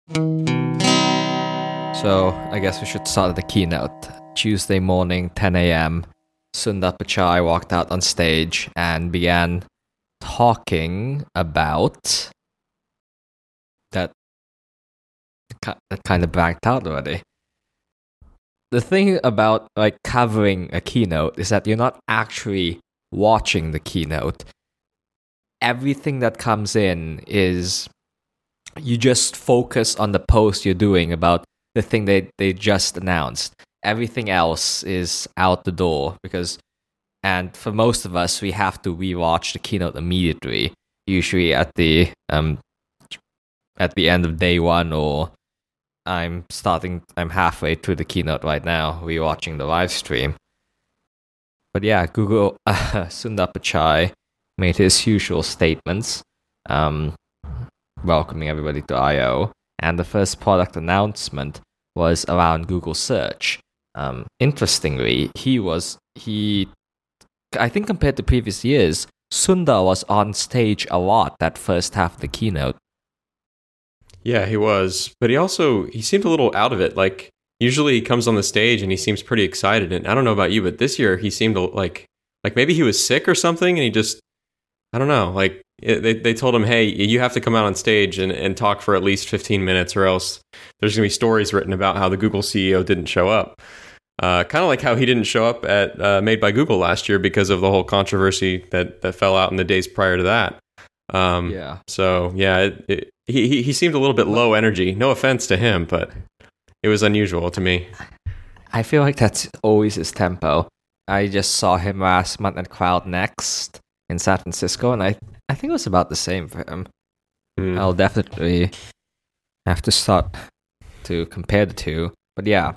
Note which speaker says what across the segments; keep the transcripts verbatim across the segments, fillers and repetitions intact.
Speaker 1: So I guess we should start the keynote. Tuesday morning, ten a.m. Sundar Pichai walked out on stage and began talking about that. That kind of blanked out already. The thing about like covering a keynote is that you're not actually watching the keynote. Everything that comes in is you just focus on the post you're doing about the thing they, they just announced. Everything else is out the door because, and for most of us, we have to rewatch the keynote immediately, usually at the um at the end of day one, or I'm starting, I'm halfway through the keynote right now, rewatching the live stream. But yeah, Google, uh, Sundar Pichai made his usual statements, um, welcoming everybody to I O, and the first product announcement was around Google Search. Um, interestingly, he was, he, I think compared to previous years, Sundar was on stage a lot that first half of the keynote.
Speaker 2: Yeah, he was. But he also, he seemed a little out of it. Like, usually he comes on the stage and he seems pretty excited. And I don't know about you, but this year he seemed like, like maybe he was sick or something. And he just, I don't know, like it, they, they told him, hey, you have to come out on stage and, and talk for at least fifteen minutes or else there's going to be stories written about how the Google C E O didn't show up. Uh, kind of like how he didn't show up at uh, Made by Google last year because of the whole controversy that, that fell out in the days prior to that. Um,
Speaker 1: yeah. So,
Speaker 2: yeah, it, it, he, he seemed a little bit low energy. No offense to him, but it was unusual to me.
Speaker 1: I feel like that's always his tempo. I just saw him last month at Cloud Next in San Francisco, and I, I think it was about the same for him. Mm. I'll definitely have to start to compare the two. But yeah,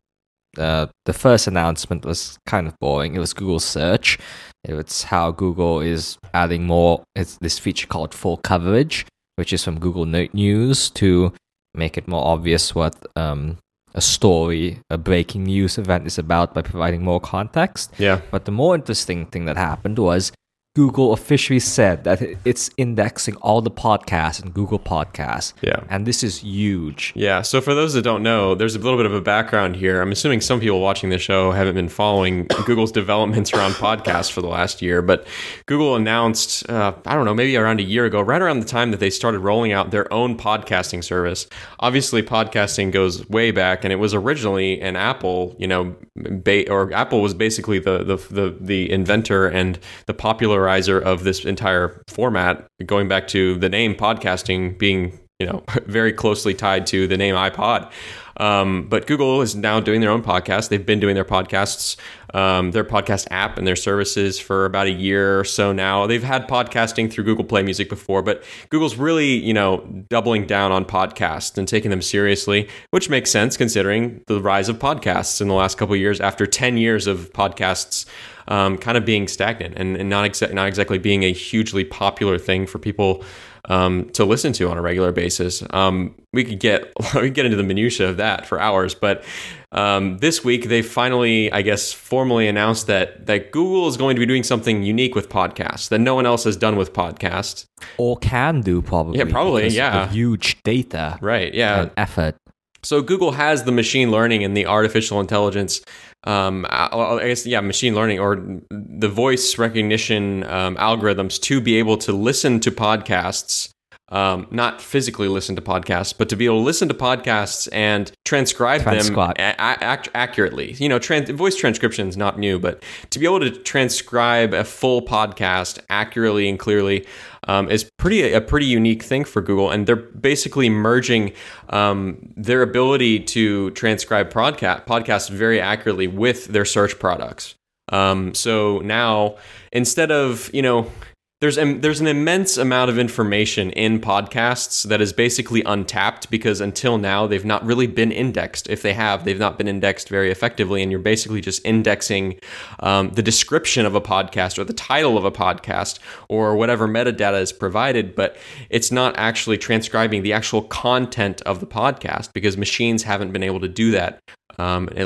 Speaker 1: uh, the first announcement was kind of boring. It was Google Search. It's how Google is adding more, it's this feature called Full Coverage, which is from Google News to make it more obvious what um, a story, a breaking news event is about by providing more context.
Speaker 2: Yeah.
Speaker 1: But the more interesting thing that happened was Google officially said that it's indexing all the podcasts in Google Podcasts.
Speaker 2: Yeah.
Speaker 1: And this is huge.
Speaker 2: Yeah. So for those that don't know, there's a little bit of a background here. I'm assuming some people watching the show haven't been following Google's developments around podcasts for the last year, but Google announced, uh, I don't know, maybe around a year ago, right around the time that they started rolling out their own podcasting service. Obviously, podcasting goes way back, and it was originally an Apple, you know, ba- or Apple was basically the, the, the, the inventor and the popular of this entire format, going back to the name podcasting being, you know, very closely tied to the name iPod. Um, but Google is now doing their own podcast. They've been doing their podcasts, um, their podcast app and their services for about a year or so now. They've had podcasting through Google Play Music before, but Google's really, you know, doubling down on podcasts and taking them seriously, which makes sense considering the rise of podcasts in the last couple of years after ten years of podcasts Um, kind of being stagnant and, and not, exa- not exactly being a hugely popular thing for people um, to listen to on a regular basis. Um, we could get we could get into the minutia of that for hours, but um, this week they finally, I guess, formally announced that that Google is going to be doing something unique with podcasts that no one else has done with podcasts,
Speaker 1: or can do probably.
Speaker 2: Yeah, probably. Yeah,
Speaker 1: huge data.
Speaker 2: Right. Yeah.
Speaker 1: And effort.
Speaker 2: So Google has the machine learning and the artificial intelligence, um, I guess, yeah, machine learning or the voice recognition um, algorithms to be able to listen to podcasts, um, not physically listen to podcasts, but to be able to listen to podcasts and transcribe
Speaker 1: Transcribe.
Speaker 2: them a- a- accurately. You know, trans- voice transcription is not new, but to be able to transcribe a full podcast accurately and clearly Um, is pretty a pretty unique thing for Google, and they're basically merging um, their ability to transcribe podcast podcasts very accurately with their search products. Um, so now, instead of, you know, there's um, there's an immense amount of information in podcasts that is basically untapped because until now they've not really been indexed. If they have, they've not been indexed very effectively, and you're basically just indexing um, the description of a podcast or the title of a podcast or whatever metadata is provided, but it's not actually transcribing the actual content of the podcast because machines haven't been able to do that. Um, at least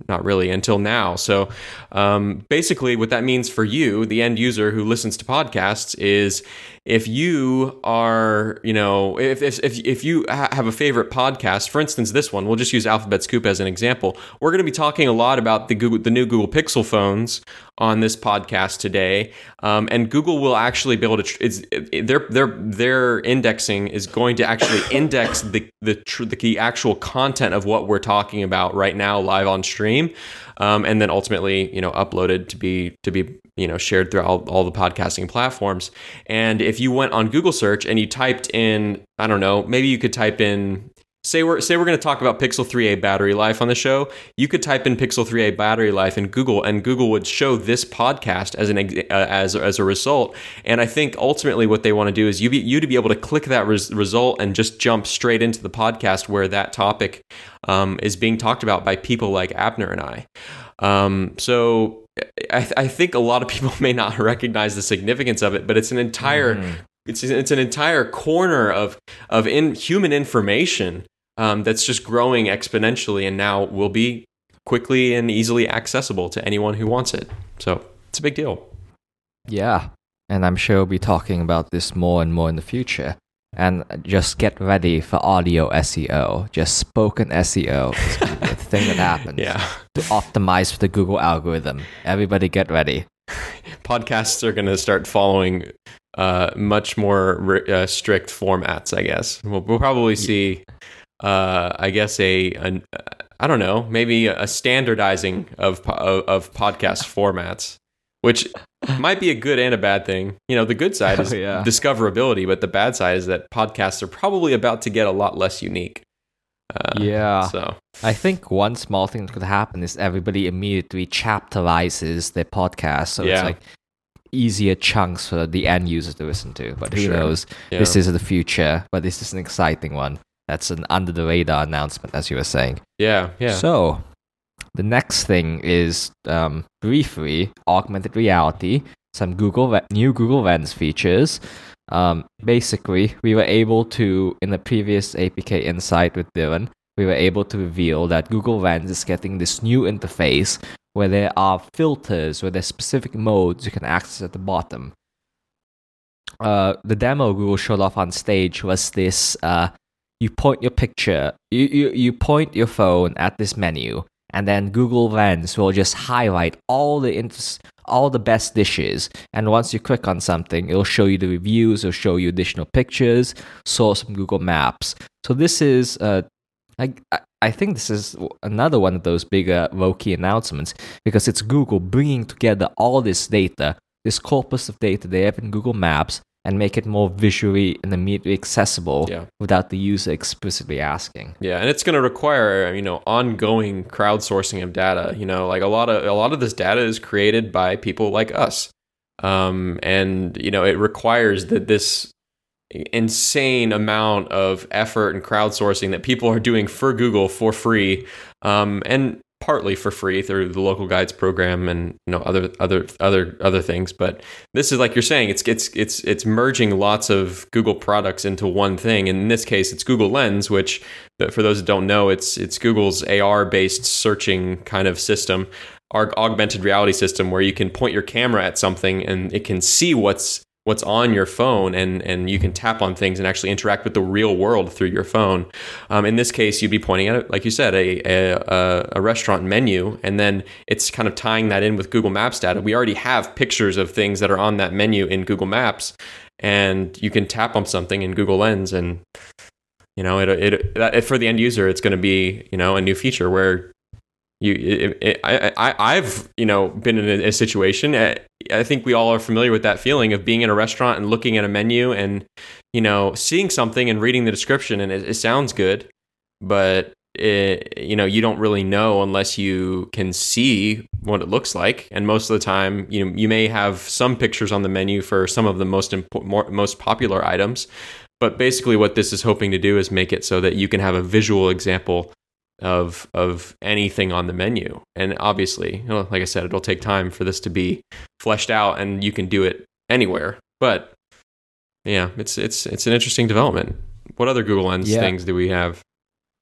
Speaker 2: not really until now. So um, basically what that means for you, the end user who listens to podcasts, is if you are, you know, if if if, if you ha- have a favorite podcast, for instance, this one, we'll just use Alphabet Scoop as an example. We're going to be talking a lot about the Google, the new Google Pixel phones on this podcast today, um, and Google will actually be able to. Tr- it's, it, their their their indexing is going to actually index the the tr- the actual content of what we're talking about right now live on stream, um, and then ultimately, you know, uploaded to be to be you know shared through all, all the podcasting platforms. And if you went on Google search and you typed in, I don't know, maybe you could type in, say we're say we're going to talk about Pixel three a battery life on the show. You could type in Pixel three a battery life in Google, and Google would show this podcast as an uh, as as a result. And I think ultimately what they want to do is you be, you to be able to click that res- result and just jump straight into the podcast where that topic um, is being talked about by people like Abner and I. Um, so I, th- I think a lot of people may not recognize the significance of it, but it's an entire mm. it's it's an entire corner of of in human information um, that's just growing exponentially, and now will be quickly and easily accessible to anyone who wants it. So it's a big deal.
Speaker 1: Yeah, and I'm sure we'll be talking about this more and more in the future. And just get ready for audio S E O. Just spoken S E O is going to be a thing that happens
Speaker 2: yeah.
Speaker 1: to optimize for the Google algorithm. Everybody get ready.
Speaker 2: Podcasts are going to start following uh, much more uh, strict formats, I guess. We'll, we'll probably see, uh, I guess, a, a, I don't know, maybe a standardizing of, of, of podcast formats, which might be a good and a bad thing. You know, the good side is oh, yeah. discoverability, but the bad side is that podcasts are probably about to get a lot less unique. Uh,
Speaker 1: yeah.
Speaker 2: So
Speaker 1: I think one small thing that could happen is everybody immediately chapterizes their podcast, so yeah. it's like easier chunks for the end user to listen to. But
Speaker 2: for
Speaker 1: who
Speaker 2: sure.
Speaker 1: knows?
Speaker 2: Yeah.
Speaker 1: This is the future, but this is an exciting one. That's an under the radar announcement, as you were saying.
Speaker 2: Yeah, yeah.
Speaker 1: So the next thing is, um, briefly, augmented reality, some Google new Google Lens features. Um, basically, we were able to, in the previous A P K Insight with Dylan, we were able to reveal that Google Lens is getting this new interface where there are filters, where there's specific modes you can access at the bottom. Uh, the demo Google showed off on stage was this, uh, you point your picture, you, you, you point your phone at this menu, and then Google Lens will just highlight all the inter- all the best dishes. And once you click on something, it'll show you the reviews, it'll show you additional pictures, source from Google Maps. So this is, uh, I, I think this is another one of those bigger low-key announcements, because it's Google bringing together all this data, this corpus of data they have in Google Maps, and make it more visually and immediately accessible yeah. without the user explicitly asking.
Speaker 2: Yeah, and it's going to require, you know, ongoing crowdsourcing of data. You know, like a lot of a lot of this data is created by people like us, um, and you know, it requires that this insane amount of effort and crowdsourcing that people are doing for Google for free, um, and partly for free through the Local Guides program and you know other other other other things. But this is, like you're saying, it's it's it's it's merging lots of Google products into one thing. And in this case, it's Google Lens, which, for those that don't know, it's it's Google's A R based searching kind of system, our augmented reality system, where you can point your camera at something and it can see what's what's on your phone, and and you can tap on things and actually interact with the real world through your phone. Um, in this case, you'd be pointing at, like you said, a, a a restaurant menu, and then it's kind of tying that in with Google Maps data. We already have pictures of things that are on that menu in Google Maps, and you can tap on something in Google Lens, and you know, it it, it for the end user, it's going to be, you know, a new feature where You, it, it, I, I, I've, you know, been in a, a situation. I think we all are familiar with that feeling of being in a restaurant and looking at a menu and, you know, seeing something and reading the description, and it, it sounds good, but it, you know, you don't really know unless you can see what it looks like. And most of the time, you know, you may have some pictures on the menu for some of the most important, more, most popular items, but basically, what this is hoping to do is make it so that you can have a visual example of of anything on the menu. And obviously, you know, like I said, it'll take time for this to be fleshed out, and you can do it anywhere. But yeah, it's it's it's an interesting development. What other Google Lens
Speaker 1: yeah.
Speaker 2: things do we have?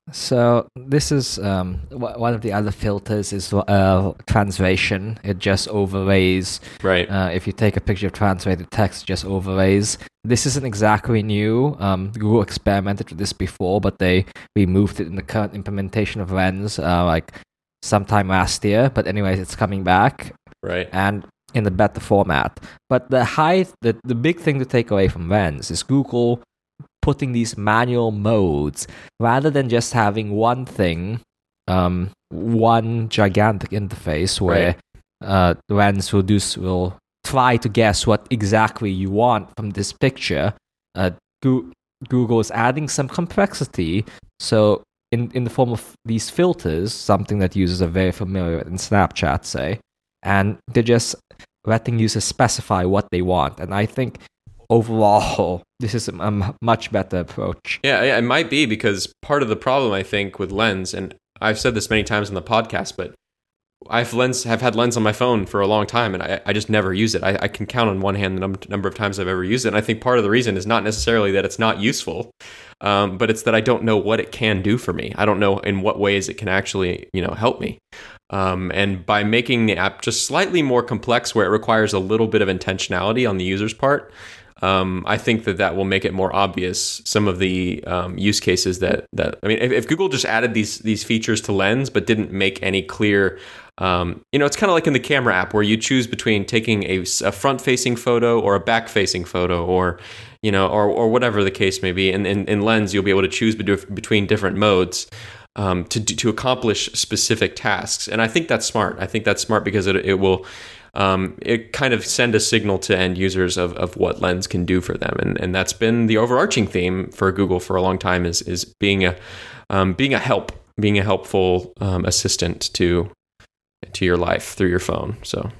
Speaker 1: So this is um, w- one of the other filters is uh, translation. It just overlays.
Speaker 2: Right.
Speaker 1: Uh, if you take a picture of translated text, it just overlays. This isn't exactly new. Um, Google experimented with this before, but they removed it in the current implementation of Lens, uh, like sometime last year. But anyways, it's coming back.
Speaker 2: Right.
Speaker 1: And in the better format. But the high, the, the big thing to take away from Lens is Google putting these manual modes rather than just having one thing, um, one gigantic interface where
Speaker 2: right.
Speaker 1: uh, Lens will do will try to guess what exactly you want from this picture. Uh, Go- Google is adding some complexity, so in in the form of these filters, something that users are very familiar with in Snapchat, say, and they're just letting users specify what they want. And I think overall, this is a, a much better approach.
Speaker 2: Yeah, yeah, it might be, because part of the problem, I think, with Lens, and I've said this many times in the podcast, but I've Lens have had Lens on my phone for a long time, and I, I just never use it. I, I can count on one hand the num- number of times I've ever used it. And I think part of the reason is not necessarily that it's not useful, um, but it's that I don't know what it can do for me. I don't know in what ways it can actually, you know, help me. Um, and by making the app just slightly more complex, where it requires a little bit of intentionality on the user's part, Um, I think that that will make it more obvious some of the um, use cases that that I mean, if, if Google just added these these features to Lens but didn't make any clear, um, you know, it's kind of like in the camera app where you choose between taking a, a front-facing photo or a back-facing photo, or you know, or or whatever the case may be. And in, in Lens, you'll be able to choose between different modes um, to to accomplish specific tasks. And I think that's smart. I think that's smart because it it will. Um, it kind of send a signal to end users of, of what Lens can do for them, and and that's been the overarching theme for Google for a long time, is is being a um, being a help, being a helpful um, assistant to to your life through your phone. So,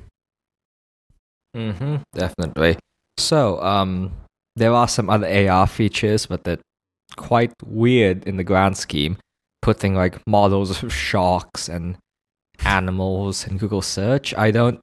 Speaker 1: mm-hmm, definitely. So, um, there are some other A R features, but they're quite weird in the grand scheme. Putting like models of sharks and animals in Google search. I don't.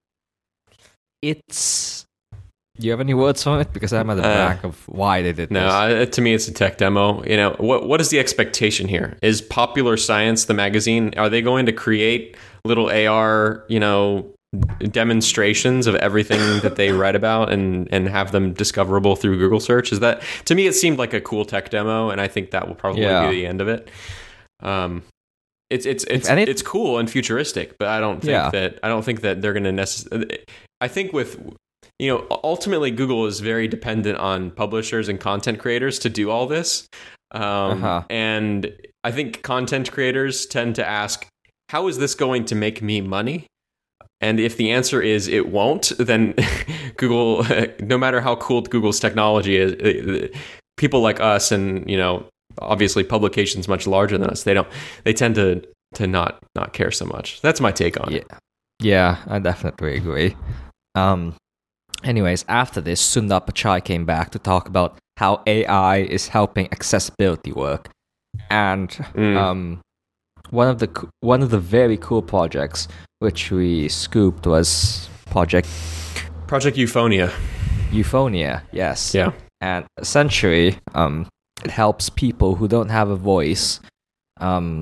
Speaker 1: It's. Do you have any words on it? Because I'm at the
Speaker 2: Uh,
Speaker 1: back of why they did
Speaker 2: no,
Speaker 1: this.
Speaker 2: I, to me, it's a tech demo. You know, what what is the expectation here? Is Popular Science, the magazine, are they going to create little A R, you know, demonstrations of everything that they write about and and have them discoverable through Google search? Is that, to me, it seemed like a cool tech demo, and I think that will probably
Speaker 1: Yeah.
Speaker 2: be the end of it. Um, it's it's it's
Speaker 1: anyth-
Speaker 2: it's cool and futuristic, but I don't think
Speaker 1: Yeah.
Speaker 2: that I don't think that they're going to necessarily. I think with, you know, ultimately Google is very dependent on publishers and content creators to do all this, um,
Speaker 1: Uh-huh.
Speaker 2: and I think content creators tend to ask, "How is this going to make me money?" And if the answer is it won't, then Google, no matter how cool Google's technology is, people like us and, you know, obviously publications much larger than us, they don't, they tend to to not not care so much. That's my take on
Speaker 1: Yeah.
Speaker 2: it.
Speaker 1: Yeah, I definitely agree. Um, anyways, after this, Sundar Pichai came back to talk about how A I is helping accessibility work, and
Speaker 2: Mm.
Speaker 1: um, one of the co- one of the very cool projects which we scooped was Project
Speaker 2: Project Euphonia.
Speaker 1: Euphonia. Yes.
Speaker 2: Yeah.
Speaker 1: And essentially, um, it helps people who don't have a voice. Um,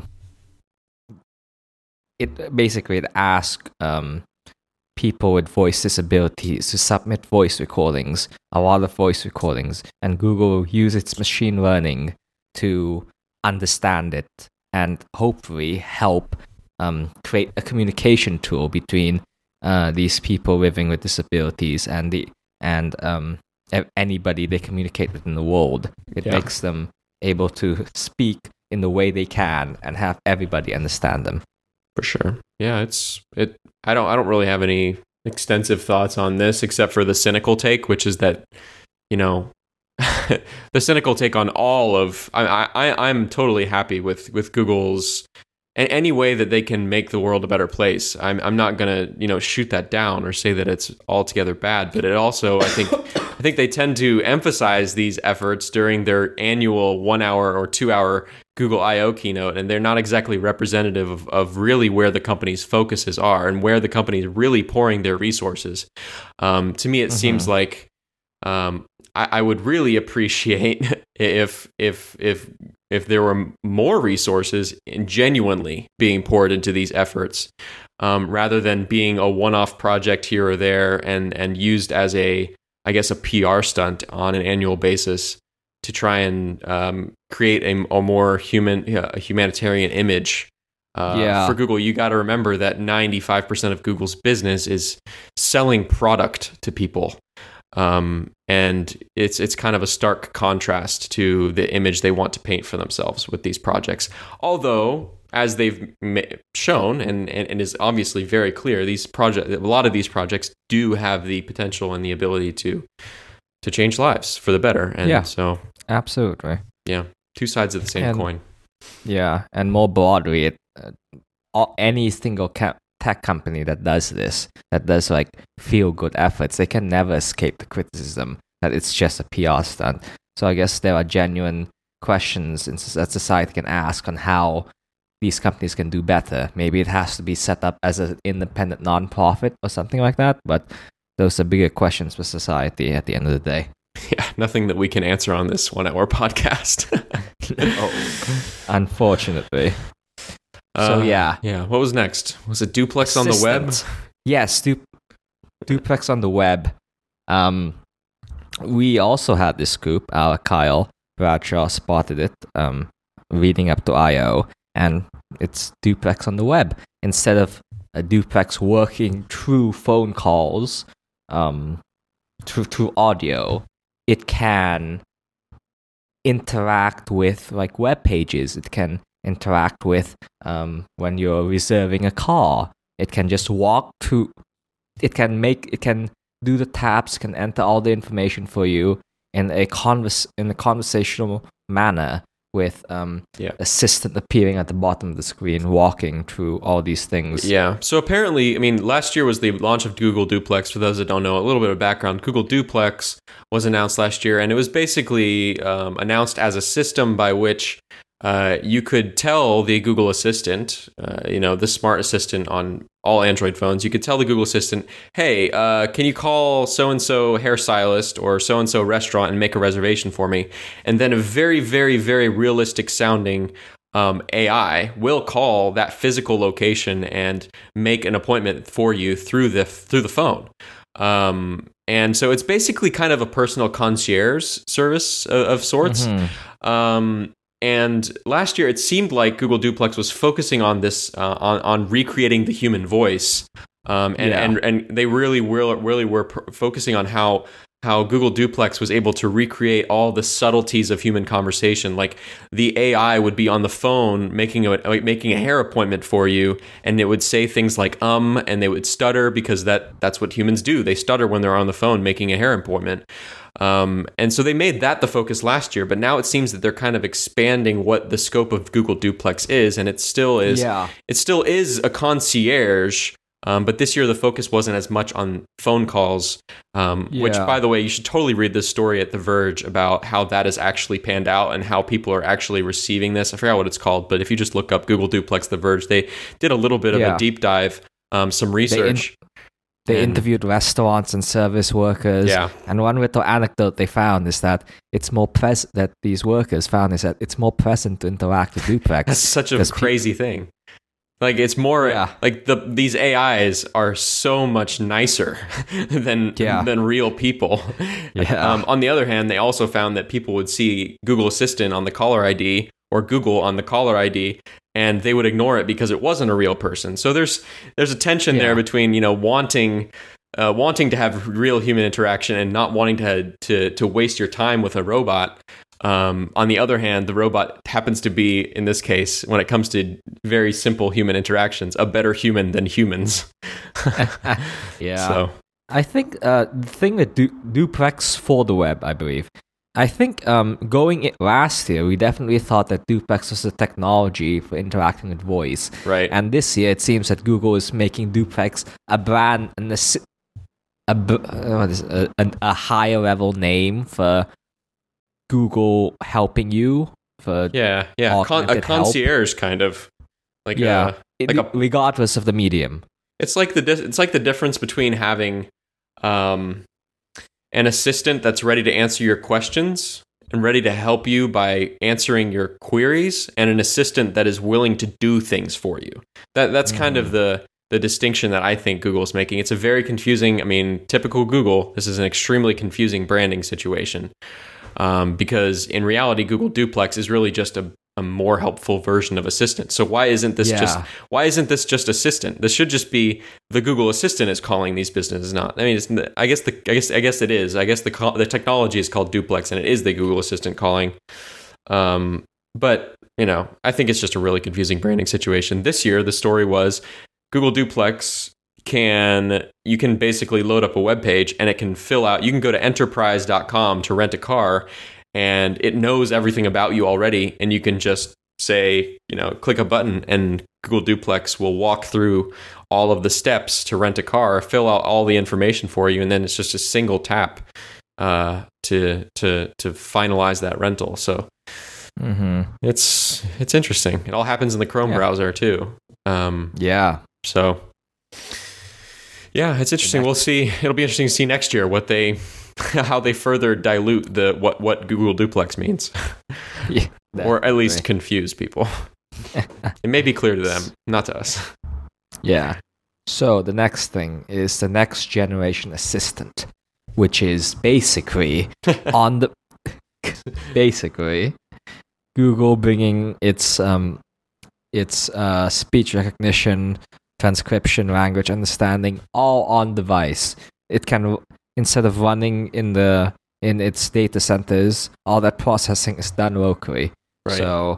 Speaker 1: it basically it asks um, people with voice disabilities to submit voice recordings, a lot of voice recordings, and Google use its machine learning to understand it and hopefully help um, create a communication tool between uh, these people living with disabilities and the and um, a- anybody they communicate with in the world. It
Speaker 2: Yeah.
Speaker 1: makes them able to speak in the way they can and have everybody understand them.
Speaker 2: For sure. Yeah, it's it I don't I don't really have any extensive thoughts on this except for the cynical take, which is that, you know, the cynical take on all of I I I'm totally happy with with Google's a- any way that they can make the world a better place. I'm I'm not gonna, you know, shoot that down or say that it's altogether bad, but it also I think I think they tend to emphasize these efforts during their annual one hour or two hour Google I O keynote, and they're not exactly representative of, of really where the company's focuses are and where the company is really pouring their resources. Um, to me, it
Speaker 1: Mhm.
Speaker 2: seems like um, I, I would really appreciate if if if if there were more resources genuinely being poured into these efforts, um, rather than being a one-off project here or there and and used as a, I guess, a P R stunt on an annual basis to try and um, create a, a more human, a humanitarian image. Uh,
Speaker 1: yeah.
Speaker 2: For Google, you got to remember that ninety-five percent of Google's business is selling product to people. Um, and it's it's kind of a stark contrast to the image they want to paint for themselves with these projects. Although, as they've ma- shown, and, and, and is obviously very clear, these project a lot of these projects do have the potential and the ability to to change lives for the better. And
Speaker 1: yeah,
Speaker 2: so
Speaker 1: absolutely.
Speaker 2: Yeah, two sides of the same
Speaker 1: and,
Speaker 2: coin.
Speaker 1: Yeah, and more broadly, it, uh, all, any single ca- tech company that does this, that does like feel good efforts, they can never escape the criticism that it's just a P R stunt. So I guess there are genuine questions in, that society can ask on how these companies can do better. Maybe it has to be set up as an independent nonprofit or something like that, but those are bigger questions for society at the end of the day.
Speaker 2: Yeah, nothing that we can answer on this one-hour podcast.
Speaker 1: oh, unfortunately.
Speaker 2: Uh,
Speaker 1: so yeah,
Speaker 2: yeah. What was next? Was it Duplex on the web?
Speaker 1: Yes, du- Duplex on the web. Um, we also had this scoop. Our Kyle Bradshaw spotted it. Um, reading up to I O, and it's Duplex on the web instead of a duplex working through phone calls, um, through through audio. It can interact with like web pages. It can interact with um, when you're reserving a car. It can just walk to. It can make. It can do the taps. Can enter all the information for you in a convers in a conversational manner with um
Speaker 2: yeah.
Speaker 1: assistant appearing at the bottom of the screen, walking through all these things.
Speaker 2: Yeah. So apparently, I mean, last year was the launch of Google Duplex. For those that don't know, a little bit of background: Google Duplex was announced last year, and it was basically um, announced as a system by which uh, you could tell the Google Assistant, uh, you know, the smart assistant on all Android phones, you could tell the Google Assistant, hey, uh, can you call so-and-so hairstylist or so-and-so restaurant and make a reservation for me? And then a very, very, very realistic sounding um, A I will call that physical location and make an appointment for you through the through the phone. Um, and so it's basically kind of a personal concierge service of, of sorts. Mm-hmm. Um, And last year, it seemed like Google Duplex was focusing on this, uh, on on recreating the human voice, um, and, yeah. and and they really were really were pr- focusing on how how Google Duplex was able to recreate all the subtleties of human conversation. Like the A I would be on the phone making a making a hair appointment for you, and it would say things like um, and they would stutter because that that's what humans do. They stutter when they're on the phone making a hair appointment. Um, and so they made that the focus last year, but now it seems that they're kind of expanding what the scope of Google Duplex is, and it still is.
Speaker 1: Yeah.
Speaker 2: It still is a concierge. Um, but this year, the focus wasn't as much on phone calls, um,
Speaker 1: yeah.
Speaker 2: which, by the way, you should totally read this story at The Verge about how that has actually panned out and how people are actually receiving this. I forgot what it's called, but if you just look up Google Duplex The Verge, they did a little bit of yeah. a deep dive, um, some research.
Speaker 1: They, in- they and, interviewed restaurants and service workers.
Speaker 2: Yeah.
Speaker 1: And one little anecdote they found is that it's more pres- that these workers found is that it's more pleasant to interact with Duplex.
Speaker 2: That's such a crazy pe- thing. Like it's more yeah. like the these A Is are so much nicer than
Speaker 1: yeah.
Speaker 2: than real people.
Speaker 1: Yeah.
Speaker 2: Um, on the other hand, they also found that people would see Google Assistant on the caller I D or Google on the caller I D, and they would ignore it because it wasn't a real person. So there's there's a tension yeah. there between you know wanting uh, wanting to have real human interaction and not wanting to to to waste your time with a robot. Um, on the other hand, the robot happens to be, in this case, when it comes to very simple human interactions, a better human than humans.
Speaker 1: yeah.
Speaker 2: So
Speaker 1: I think uh, the thing with du- Duplex for the web, I believe, I think um, going it last year, we definitely thought that Duplex was a technology for interacting with voice.
Speaker 2: Right.
Speaker 1: And this year, it seems that Google is making Duplex a brand, and a, a, what is it, a, a higher level name for Google helping you for
Speaker 2: yeah yeah Con- a concierge help. Kind of like
Speaker 1: yeah
Speaker 2: a,
Speaker 1: it,
Speaker 2: like a,
Speaker 1: regardless of the medium.
Speaker 2: It's like the di- it's like the difference between having um an assistant that's ready to answer your questions and ready to help you by answering your queries, and an assistant that is willing to do things for you. That that's mm. kind of the the distinction that I think Google is making. It's a very confusing, I mean, typical Google, this is an extremely confusing branding situation. Um, because in reality, Google Duplex is really just a, a more helpful version of Assistant. So why isn't this yeah. just why isn't this just Assistant? This should just be the Google Assistant is calling these businesses. Not, I mean, it's, I guess the I guess I guess it is. I guess the the technology is called Duplex, and it is the Google Assistant calling. Um, but you know, I think it's just a really confusing branding situation. This year, the story was Google Duplex can you can basically load up a web page and it can fill out, you can go to enterprise dot com to rent a car, and it knows everything about you already, and you can just say, you know, click a button and Google Duplex will walk through all of the steps to rent a car, fill out all the information for you, and then it's just a single tap uh, to to to finalize that rental. So mm-hmm. it's it's interesting. It all happens in the Chrome yeah. browser too. Um,
Speaker 1: yeah.
Speaker 2: So yeah, it's interesting. We'll see. It'll be interesting to see next year what they, how they further dilute the what what Google Duplex means, yeah, or at least confuse people. It may be clear to them, not to us.
Speaker 1: Yeah. So the next thing is the next generation assistant, which is basically on the basically Google bringing its um its uh, speech recognition, transcription, language understanding, all on device. It can, instead of running in the in its data centers, all that processing is done locally. Right. So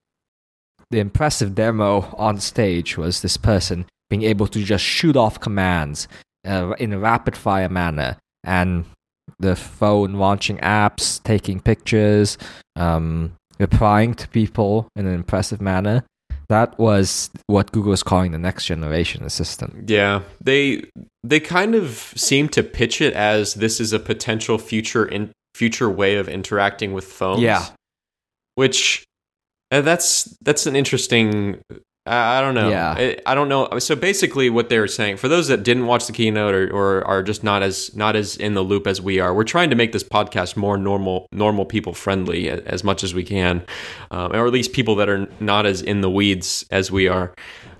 Speaker 1: the impressive demo on stage was this person being able to just shoot off commands uh, in a rapid fire manner, and the phone launching apps, taking pictures, um, replying to people in an impressive manner. That was what Google is calling the next generation assistant.
Speaker 2: Yeah, they they kind of seem to pitch it as this is a potential future in future way of interacting with phones.
Speaker 1: Yeah,
Speaker 2: which uh, that's that's an interesting. I, I don't know.
Speaker 1: Yeah,
Speaker 2: I, I don't know. So basically, what they're saying, for those that didn't watch the keynote or, or are just not as not as in the loop as we are, we're trying to make this podcast more normal, normal people friendly as, as much as we can, um, or at least people that are not as in the weeds as we are.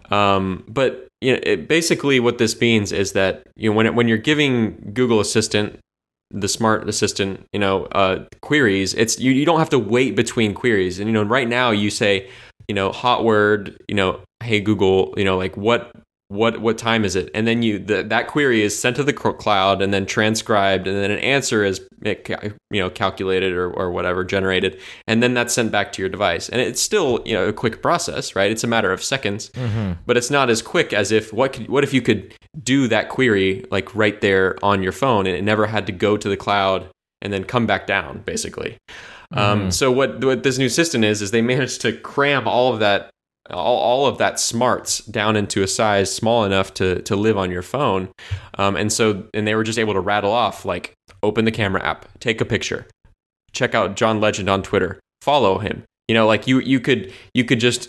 Speaker 2: Um, but you know, it, basically, what this means is that you know when it, when you're giving Google Assistant, the smart assistant, you know, uh, queries, it's you, you don't have to wait between queries. And you know, right now you say, you know, hot word, you know, hey Google, you know, like what what what time is it? And then you the, that query is sent to the cloud and then transcribed, and then an answer is, you know, calculated or, or whatever, generated, and then that's sent back to your device. And it's still, you know, a quick process, right? It's a matter of seconds, mm-hmm. but it's not as quick as if what could, what if you could do that query like right there on your phone, and it never had to go to the cloud and then come back down, basically. Mm-hmm. Um, so what what this new system is is they managed to cram all of that all, all of that smarts down into a size small enough to to live on your phone, um, and so and they were just able to rattle off like open the camera app, take a picture, check out John Legend on Twitter, follow him. You know, like you you could you could just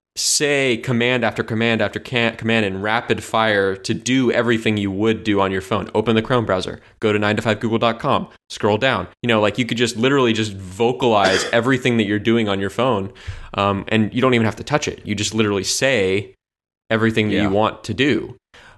Speaker 2: say command after command after can- command in rapid fire to do everything you would do on your phone. Open the Chrome browser, go to nine to five google dot com, scroll down. You know, like you could just literally just vocalize everything that you're doing on your phone, um, and you don't even have to touch it. You just literally say everything that yeah. you want to do.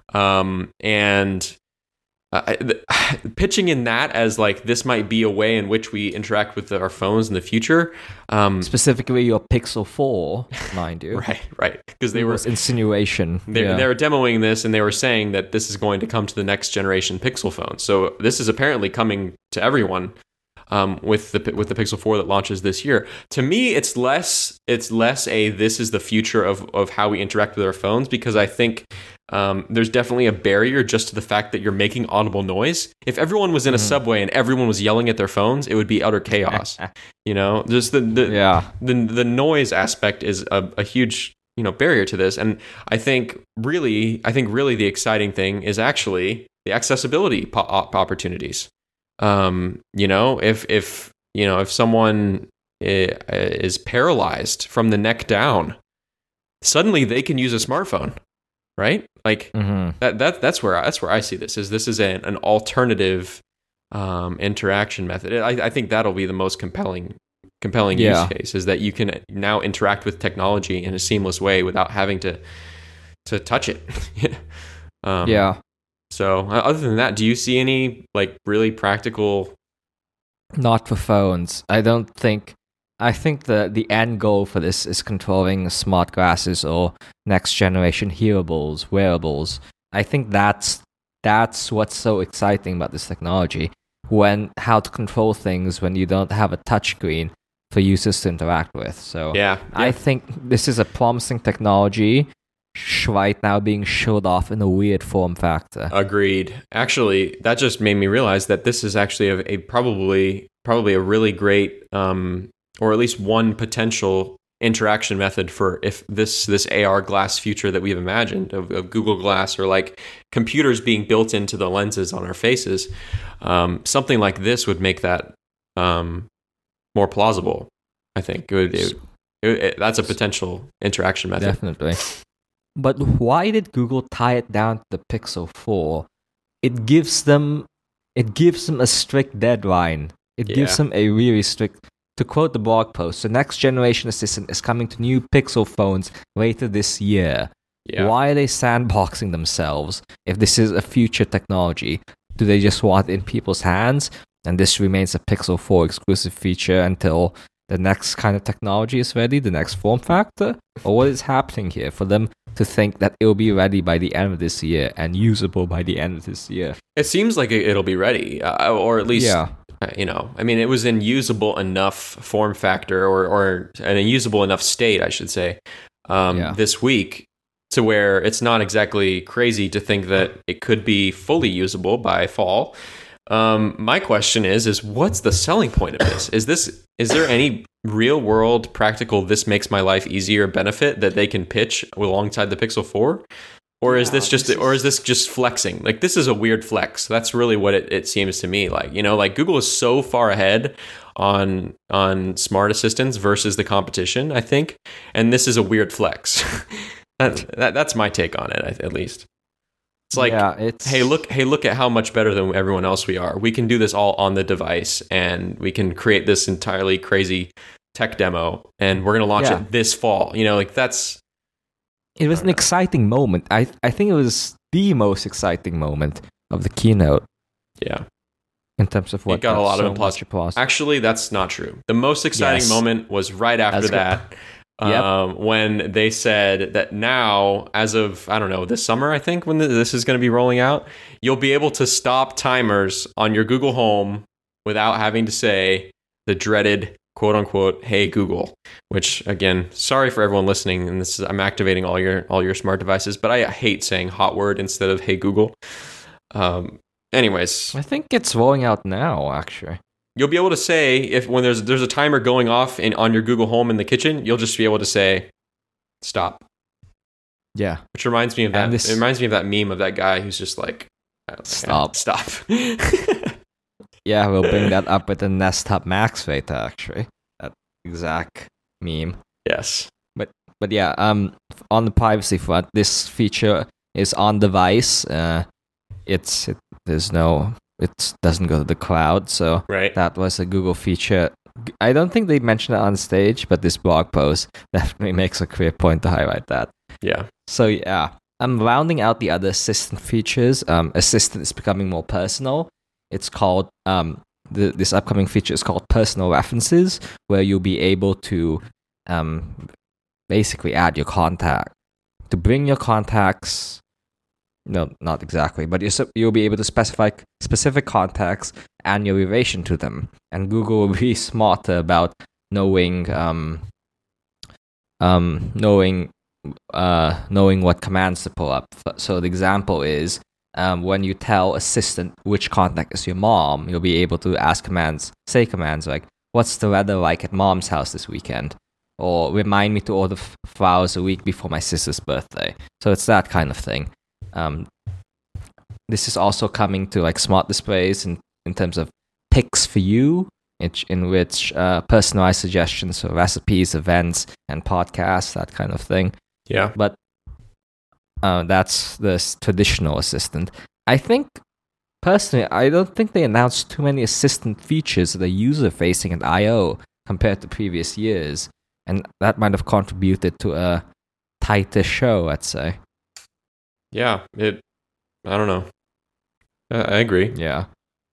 Speaker 2: Um, and uh, the, pitching in that as like this might be a way in which we interact with our phones in the future. Um,
Speaker 1: Specifically your Pixel four, mind you.
Speaker 2: right, right. Because they were
Speaker 1: insinuation.
Speaker 2: They,
Speaker 1: yeah.
Speaker 2: they were demoing this, and they were saying that this is going to come to the next generation Pixel phone. So this is apparently coming to everyone um, with the with the Pixel four that launches this year. To me, it's less it's less a this is the future of of how we interact with our phones, because I think um, there's definitely a barrier just to the fact that you're making audible noise. If everyone was in a mm-hmm. subway and everyone was yelling at their phones, it would be utter chaos. You know, just the the,
Speaker 1: yeah.
Speaker 2: the the noise aspect is a, a huge you know barrier to this, and I think really I think really the exciting thing is actually the accessibility po- opportunities. Um, you know, if if you know if someone is paralyzed from the neck down, suddenly they can use a smartphone, right? Like mm-hmm. that that that's where that's where I see this is this is an, an alternative um, interaction method. I, I think that'll be the most compelling compelling
Speaker 1: Yeah.
Speaker 2: use case, is that you can now interact with technology in a seamless way without having to to touch it. um,
Speaker 1: Yeah.
Speaker 2: So uh, other than that, do you see any like really practical?
Speaker 1: Not for phones. I don't think. I think the the end goal for this is controlling smart glasses or next generation hearables, wearables. I think that's that's what's so exciting about this technology. When how to control things when you don't have a touchscreen for users to interact with. So
Speaker 2: Yeah,
Speaker 1: I
Speaker 2: yeah.
Speaker 1: think this is a promising technology sh- right now being showed off in a weird form factor.
Speaker 2: Agreed. Actually, that just made me realize that this is actually a, a probably probably a really great, um, or at least one potential interaction method for if this this A R glass future that we've imagined of, of Google Glass, or like computers being built into the lenses on our faces. Um, something like this would make that um, more plausible. I think it would, it, it, it, that's a potential interaction method.
Speaker 1: Definitely. But why did Google tie it down to the Pixel four? It gives them it gives them a strict deadline. It
Speaker 2: Yeah.
Speaker 1: gives them a really strict, to quote the blog post, the next generation assistant is coming to new Pixel phones later this year.
Speaker 2: Yeah.
Speaker 1: Why are they sandboxing themselves if this is a future technology? Do they just want it in people's hands and this remains a Pixel four exclusive feature until the next kind of technology is ready, the next form factor? Or what is happening here for them to think that it'll be ready by the end of this year and usable by the end of this year?
Speaker 2: It seems like it- it'll be ready, uh, or at least,
Speaker 1: Yeah.
Speaker 2: uh, you know, I mean, it was in usable enough form factor, or or in a usable enough state, I should say, um,
Speaker 1: Yeah.
Speaker 2: this week, to where it's not exactly crazy to think that it could be fully usable by fall. Um, my question is, is what's the selling point of this? Is this is there any real world practical this makes my life easier benefit that they can pitch alongside the Pixel four? Or is
Speaker 1: Yeah,
Speaker 2: this just
Speaker 1: this
Speaker 2: or
Speaker 1: is-
Speaker 2: is this just flexing? Like, this is a weird flex. That's really what it, it seems to me like. You know, like Google is so far ahead on on smart assistants versus the competition, I think. And this is a weird flex. that, that that's my take on it, at least. It's like,
Speaker 1: yeah, it's
Speaker 2: hey, look, hey, look at how much better than everyone else we are. We can do this all on the device, and we can create this entirely crazy tech demo, and we're gonna launch
Speaker 1: Yeah.
Speaker 2: it this fall. You know, like that's
Speaker 1: It was an exciting moment. I I think it was the most exciting moment of the keynote
Speaker 2: yeah.
Speaker 1: in terms of what
Speaker 2: got a lot of
Speaker 1: so
Speaker 2: applause.
Speaker 1: much applause.
Speaker 2: Actually, that's not true. The most exciting
Speaker 1: Yes.
Speaker 2: moment was right after
Speaker 1: That's
Speaker 2: that,
Speaker 1: Yep.
Speaker 2: um, when they said that now, as of, I don't know, this summer, I think, when this is going to be rolling out, you'll be able to stop timers on your Google Home without having to say the dreaded quote unquote, "Hey Google," which, again, sorry for everyone listening, and this is, I'm activating all your all your smart devices, but I hate saying hot word instead of "Hey Google." Um, anyways,
Speaker 1: I think it's rolling out now, actually.
Speaker 2: you'll be able to say, if when there's there's a timer going off in on your Google Home in the kitchen, you'll just be able to say stop.
Speaker 1: Yeah.
Speaker 2: Which reminds me of that.
Speaker 1: And this-
Speaker 2: It reminds me of that meme of that guy who's just like, okay,
Speaker 1: Stop.
Speaker 2: stop.
Speaker 1: Yeah, we'll bring that up with the Nest Hub Max later, actually. That exact meme.
Speaker 2: Yes.
Speaker 1: But yeah, um, on the privacy front, this feature is on device. Uh, it's it, there's no it doesn't go to the cloud, so
Speaker 2: Right.
Speaker 1: that was a Google feature. I don't think they mentioned it on stage, but this blog post definitely makes a clear point to highlight that.
Speaker 2: Yeah.
Speaker 1: So yeah, I'm rounding out the other Assistant features. Um, Assistant is becoming more personal. It's called um, the, this upcoming feature is called Personal References, where you'll be able to um, basically add your contact to bring your contacts. No, not exactly, but you're, you'll be able to specify specific contacts and your relation to them. And Google will be smarter about knowing um, um, knowing uh, knowing what commands to pull up. So the example is um, when you tell Assistant which contact is your mom, you'll be able to ask commands, say commands like, "What's the weather like at mom's house this weekend?" Or "Remind me to order f- flowers a week before my sister's birthday." So it's that kind of thing. Um, this is also coming to like smart displays in, in terms of picks for you, in, in which uh, personalized suggestions for recipes, events, and podcasts, that kind of thing.
Speaker 2: Yeah.
Speaker 1: But uh, that's the s- traditional assistant. I think personally, I don't think they announced too many assistant features that are user-facing at I O compared to previous years, and that might have contributed to a tighter show, I'd say.
Speaker 2: Yeah, it. I don't know. I, I agree.
Speaker 1: Yeah.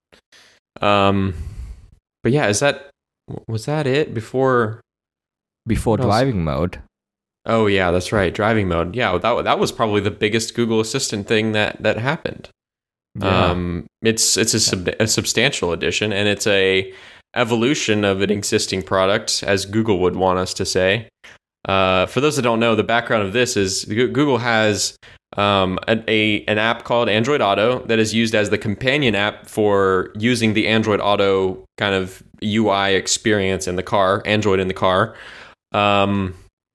Speaker 2: Um, but yeah, is that was that it before?
Speaker 1: Before driving mode.
Speaker 2: Oh yeah, that's right, driving mode. Yeah, that that was probably the biggest Google Assistant thing that that happened.
Speaker 1: Yeah.
Speaker 2: Um, it's it's a, sub, a substantial addition, and it's a evolution of an existing product, as Google would want us to say. Uh, for those that don't know, the background of this is Google has um, a, a an app called Android Auto that is used as the companion app for using the Android Auto kind of U I experience in the car, Android in the car. Um,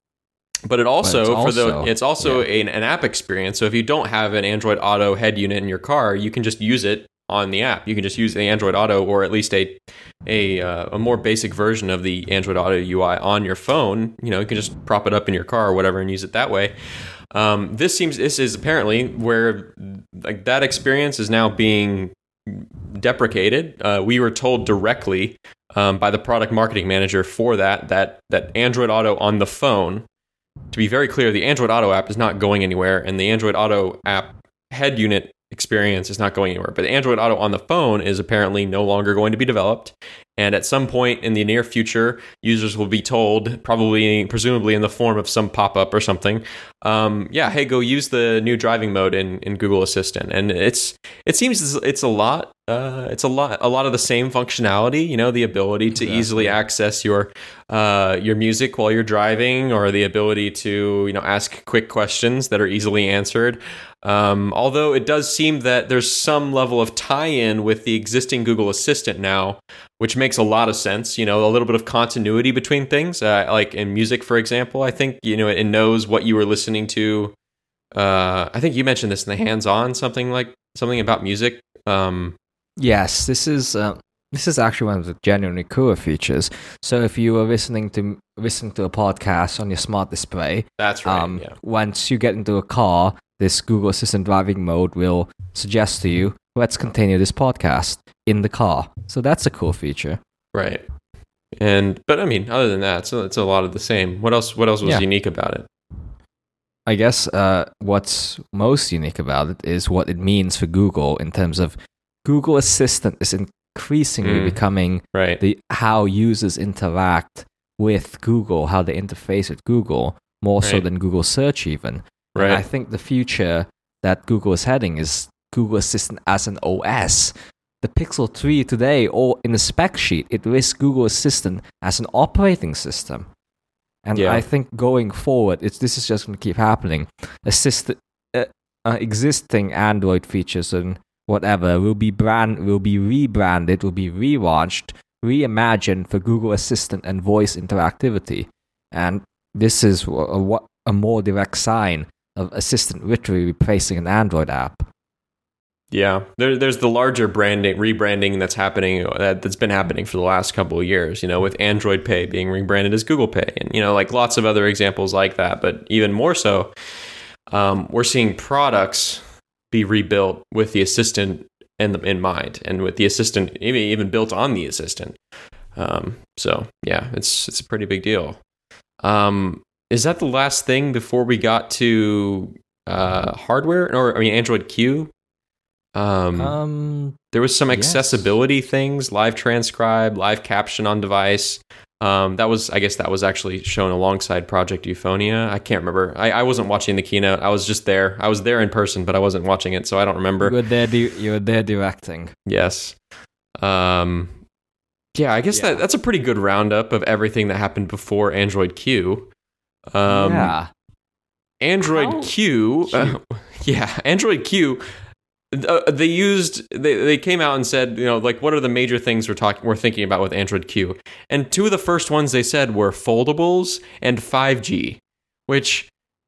Speaker 2: but it also,
Speaker 1: but
Speaker 2: for
Speaker 1: also,
Speaker 2: the it's also
Speaker 1: yeah.
Speaker 2: an, an app experience. So if you don't have an Android Auto head unit in your car, you can just use it on the app. You can just use the Android Auto, or at least a a uh, a more basic version of the Android Auto U I on your phone. You know, you can just prop it up in your car or whatever and use it that way. Um, this seems this is apparently where like that experience is now being deprecated. Uh, we were told directly um, by the product marketing manager for that that that Android Auto on the phone. To be very clear, the Android Auto app is not going anywhere, and the Android Auto app head unit experience is not going anywhere. But the Android Auto on the phone is apparently no longer going to be developed. And at some point in the near future, users will be told, probably, presumably in the form of some pop-up or something, um, yeah, hey, go use the new driving mode in, in Google Assistant. And it's it seems it's a lot. Uh, it's a lot, a lot of the same functionality. You know, the ability to exactly. easily access your uh, your music while you're driving, or the ability to you know ask quick questions that are easily answered. Um, although it does seem that there's some level of tie-in with the existing Google Assistant now, which makes a lot of sense. You know, a little bit of continuity between things, uh, like in music, for example. I think you know it knows what you were listening to. Uh, I think you mentioned this in the hands-on, something like something about music. Um,
Speaker 1: yes, this is uh, this is actually one of the genuinely cooler features. So if you were listening to listening to a podcast on your smart display,
Speaker 2: that's right.
Speaker 1: Um,
Speaker 2: yeah.
Speaker 1: Once you get into a car, this Google Assistant driving mode will suggest to you, let's continue this podcast in the car. So that's a cool feature.
Speaker 2: Right. And, but I mean, other than that, so it's a lot of the same. What else, what else was
Speaker 1: yeah.
Speaker 2: unique about it?
Speaker 1: I guess uh, what's most unique about it is what it means for Google in terms of Google Assistant is increasingly
Speaker 2: mm.
Speaker 1: becoming
Speaker 2: right.
Speaker 1: the how users interact with Google, how they interface with Google, more right. so than Google Search even.
Speaker 2: Right.
Speaker 1: And I think the future that Google is heading is Google Assistant as an O S. The Pixel three today, or in the spec sheet, it lists Google Assistant as an operating system. And
Speaker 2: yeah.
Speaker 1: I think going forward, it's this is just going to keep happening. Assist, uh, uh, existing Android features and whatever will be brand will be rebranded, will be relaunched, reimagined for Google Assistant and voice interactivity. And this is a, a, a more direct sign of Assistant literally replacing an Android app.
Speaker 2: Yeah, there, there's the larger branding, rebranding that's happening, that, that's been happening for the last couple of years, you know, with Android Pay being rebranded as Google Pay, and, you know, like lots of other examples like that. But even more so, um, we're seeing products be rebuilt with the Assistant in, in mind, and with the Assistant even, even built on the Assistant. Um, so, yeah, it's it's a pretty big deal. Um, is that the last thing before we got to uh, hardware, or I mean, Android Q? Um, um, there was some accessibility yes. things, live transcribe, live caption on device. Um, that was, I guess that was actually shown alongside Project Euphonia. I can't remember. I, I wasn't watching the keynote. I was just there. I was there in person, but I wasn't watching it, so I don't remember.
Speaker 1: You were there, di- you were there directing.
Speaker 2: Yes. Um, yeah, I guess yeah. that that's a pretty good roundup of everything that happened before Android Q. Um,
Speaker 1: yeah.
Speaker 2: Android
Speaker 1: How
Speaker 2: Q. Uh, yeah, Android Q. Uh, they used they, they came out and said, you know, like, what are the major things we're talking we're thinking about with Android Q? And two of the first ones they said were foldables and five G, which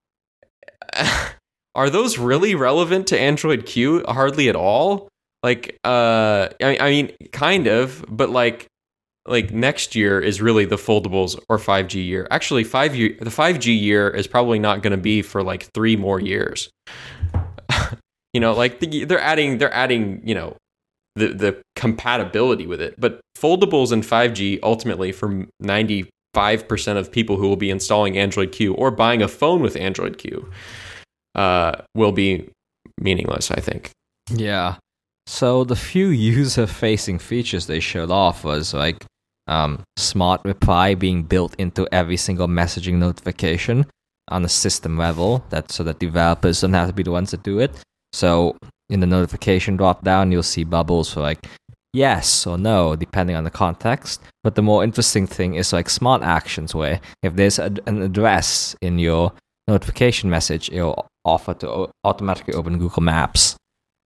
Speaker 2: are those really relevant to Android Q? Hardly at all. Like, uh, I, I mean, kind of, but like, like next year is really the foldables or five G year. Actually, five year the five G year is probably not going to be for like three more years. You know, like the, they're adding, they're adding, you know, the the compatibility with it. But foldables and five G ultimately for ninety-five percent of people who will be installing Android Q or buying a phone with Android Q uh, will be meaningless, I think.
Speaker 1: Yeah. So the few user-facing features they showed off was like um, Smart Reply being built into every single messaging notification on a system level, that so that developers don't have to be the ones that do it. So in the notification drop-down, you'll see bubbles for like yes or no, depending on the context. But the more interesting thing is like smart actions, where if there's a, an address in your notification message, it'll offer to o- automatically open Google Maps.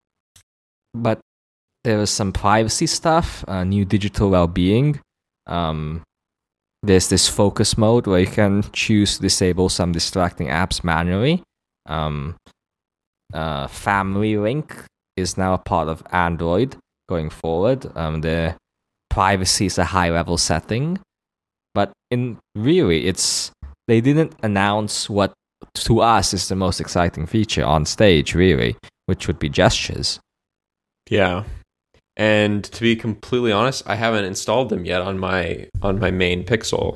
Speaker 1: But there was some privacy stuff, uh, new digital well-being. Um, there's this focus mode where you can choose to disable some distracting apps manually. Um, uh, Family Link is now a part of Android going forward. Um, the privacy is a high-level setting, but in really, it's they didn't announce what to us is the most exciting feature on stage, really, which would be gestures.
Speaker 2: Yeah. And to be completely honest, I haven't installed them yet on my on my main Pixel.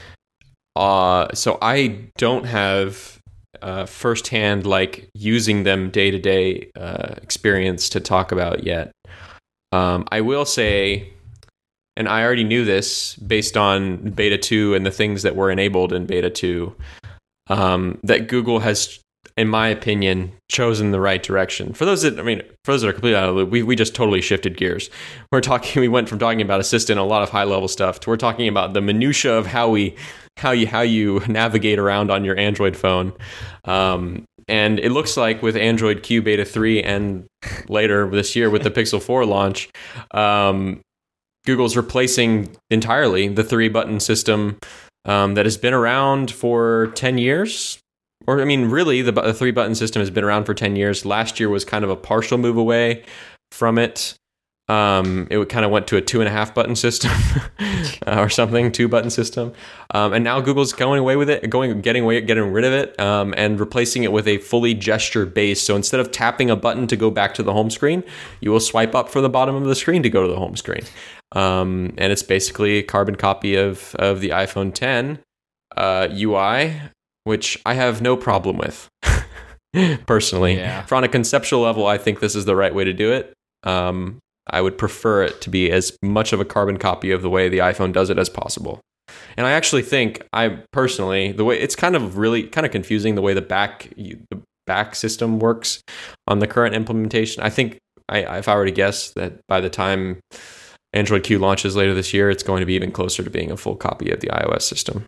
Speaker 2: Uh, so I don't have uh, firsthand like using them day to day experience to talk about yet. Um, I will say, and I already knew this based on Beta two and the things that were enabled in Beta two, um, that Google has, in my opinion, chosen the right direction. For those that, I mean, for those that are completely out of the loop, we, we just totally shifted gears. We're talking, we went from talking about Assistant, a lot of high level stuff, to we're talking about the minutia of how we, how you, how you navigate around on your Android phone. Um, and it looks like with Android Q Beta three and later this year with the Pixel four launch, um, Google's replacing entirely the three button system um, that has been around for ten years. Or, I mean, really, the, the three-button system has been around for ten years. Last year was kind of a partial move away from it. Um, it kind of went to a two-and-a-half-button system uh, or something, two-button system. Um, and now Google's going away with it, going, getting away, getting rid of it, um, and replacing it with a fully gesture-based. So instead of tapping a button to go back to the home screen, you will swipe up from the bottom of the screen to go to the home screen. Um, and it's basically a carbon copy of, of the iPhone ten uh, U I, which I have no problem with, personally.
Speaker 1: Yeah.
Speaker 2: For on a conceptual level, I think this is the right way to do it. Um, I would prefer it to be as much of a carbon copy of the way the iPhone does it as possible. And I actually think, I personally, the way it's kind of really kind of confusing the way the back the back system works on the current implementation. I think, I, if I were to guess, that by the time Android Q launches later this year, it's going to be even closer to being a full copy of the iOS system.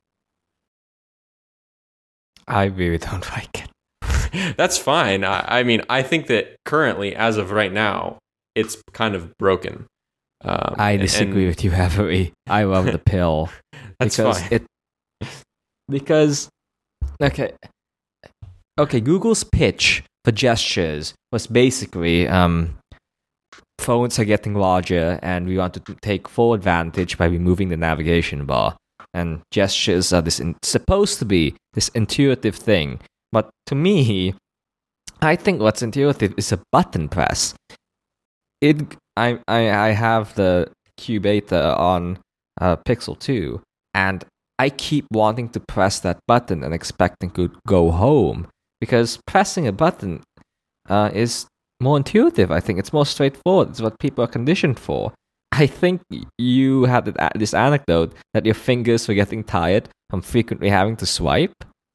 Speaker 1: I really don't like it.
Speaker 2: That's fine. I, I mean, I think that currently, as of right now, it's kind of broken. Um,
Speaker 1: I disagree
Speaker 2: and,
Speaker 1: with you heavily. I love the pill.
Speaker 2: That's
Speaker 1: because
Speaker 2: fine.
Speaker 1: It, because, okay, okay. Google's pitch for gestures was basically, um, phones are getting larger, and we want to take full advantage by removing the navigation bar. And gestures are this in, supposed to be this intuitive thing, but to me, I think what's intuitive is a button press. It, I, I, I have the Q Beta on uh, Pixel two, and I keep wanting to press that button and expecting to go home, because pressing a button uh, is more intuitive. I think it's more straightforward. It's what people are conditioned for. I think you had this anecdote that your fingers were getting tired from frequently having to swipe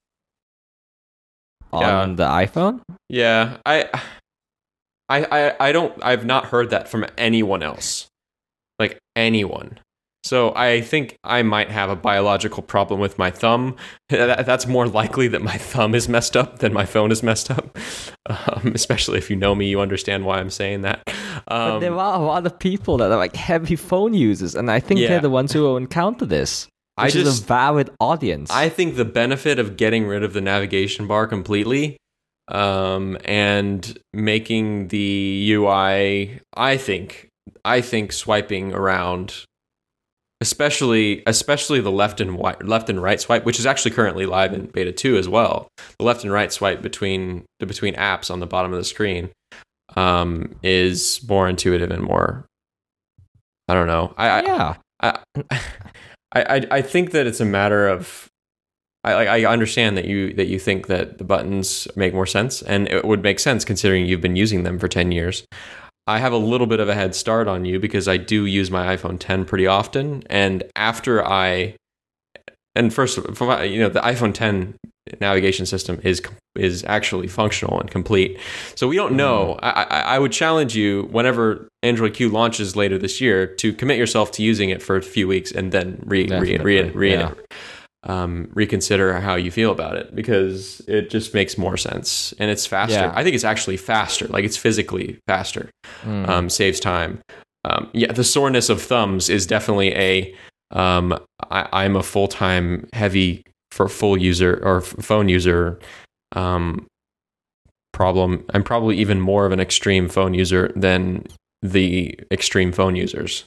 Speaker 2: yeah.
Speaker 1: on the iPhone.
Speaker 2: Yeah, I, I, I, I don't. I've not heard that from anyone else, like anyone. So I think I might have a biological problem with my thumb. That's more likely that my thumb is messed up than my phone is messed up. Um, especially if you know me, you understand why I'm saying that. Um,
Speaker 1: but there are a lot of people that are like heavy phone users, and I think
Speaker 2: yeah.
Speaker 1: they're the ones who will encounter this. Which
Speaker 2: I just,
Speaker 1: is a valid audience.
Speaker 2: I think the benefit of getting rid of the navigation bar completely um, and making the U I, I think, I think swiping around, especially especially the left and right, left and right swipe, which is actually currently live in Beta two as well. The left and right swipe between between apps on the bottom of the screen um, is more intuitive and more I don't know. I,
Speaker 1: Yeah.
Speaker 2: I, I, I, I think that it's a matter of. I, I understand that you that you think that the buttons make more sense, and it would make sense considering you've been using them for ten years. I have a little bit of a head start on you because I do use my iPhone ten pretty often, and after I, and first, you know, the iPhone ten navigation system is is actually functional and complete. So we don't know. Mm. I, I I would challenge you whenever Android Q launches later this year to commit yourself to using it for a few weeks and then re re re, re, re yeah. Um, reconsider how you feel about it, because it just makes more sense and it's faster. Yeah. I think it's actually faster, like it's physically faster, mm. um, saves time. Um, yeah, the soreness of thumbs is definitely a. Um, I, I'm a full time heavy for full user or phone user um, problem. I'm probably even more of an extreme phone user than the extreme phone users.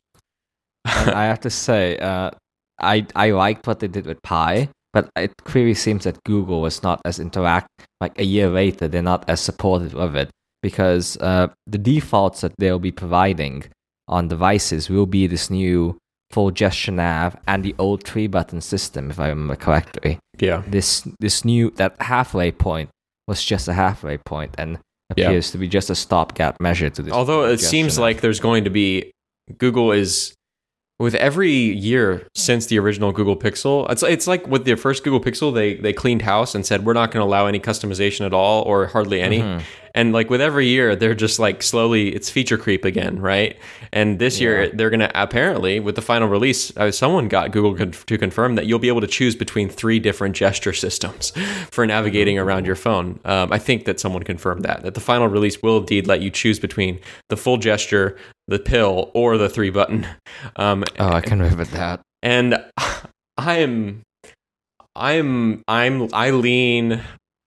Speaker 1: And I have to say. Uh, I I liked what they did with Pi, but it clearly seems that Google is not as interact. Like a year later, they're not as supportive of it, because uh, the defaults that they'll be providing on devices will be this new full gesture nav and the old three button system, if I remember correctly.
Speaker 2: Yeah.
Speaker 1: This this new that halfway point was just a halfway point and appears yeah. to be just a stopgap measure to this.
Speaker 2: Although it seems nav. like there's going to be Google is. With every year since the original Google Pixel, it's it's like with the first Google Pixel, they they cleaned house and said, we're not going to allow any customization at all or hardly any. Mm-hmm. And like with every year, they're just like slowly, it's feature creep again, right? And this yeah. year, they're going to apparently, with the final release, uh, someone got Google con- to confirm that you'll be able to choose between three different gesture systems for navigating around your phone. Um, I think that someone confirmed that, that the final release will indeed let you choose between the full gesture, the pill, or the three button. Um,
Speaker 1: oh, I can remember that.
Speaker 2: And I am, I'm, I'm, I lean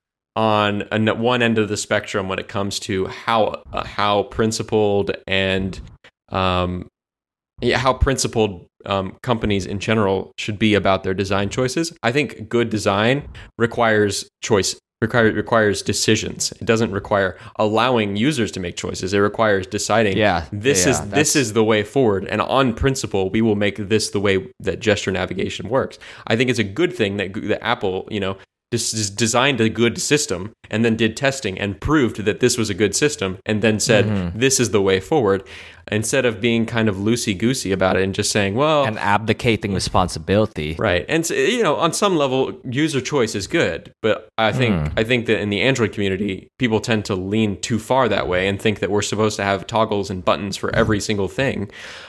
Speaker 2: on a, one end of the spectrum when it comes to how uh, how principled and um, yeah, how principled um, companies in general should be about their design choices. I think good design requires choice. Require, requires decisions. It doesn't require allowing users to make choices. It requires deciding,
Speaker 1: yeah,
Speaker 2: this
Speaker 1: yeah,
Speaker 2: is
Speaker 1: that's...
Speaker 2: this is the way forward. And on principle, we will make this the way that gesture navigation works. I think it's a good thing that, that Apple, you know, just designed a good system and then did testing and proved that this was a good system and then said, mm-hmm. this is the way forward, instead of being kind of loosey-goosey about it and just saying, well...
Speaker 1: And abdicating responsibility.
Speaker 2: Right. And, you know, on some level, user choice is good. But I think mm. I think that in the Android community, people tend to lean too far that way and think that we're supposed to have toggles and buttons for every single thing.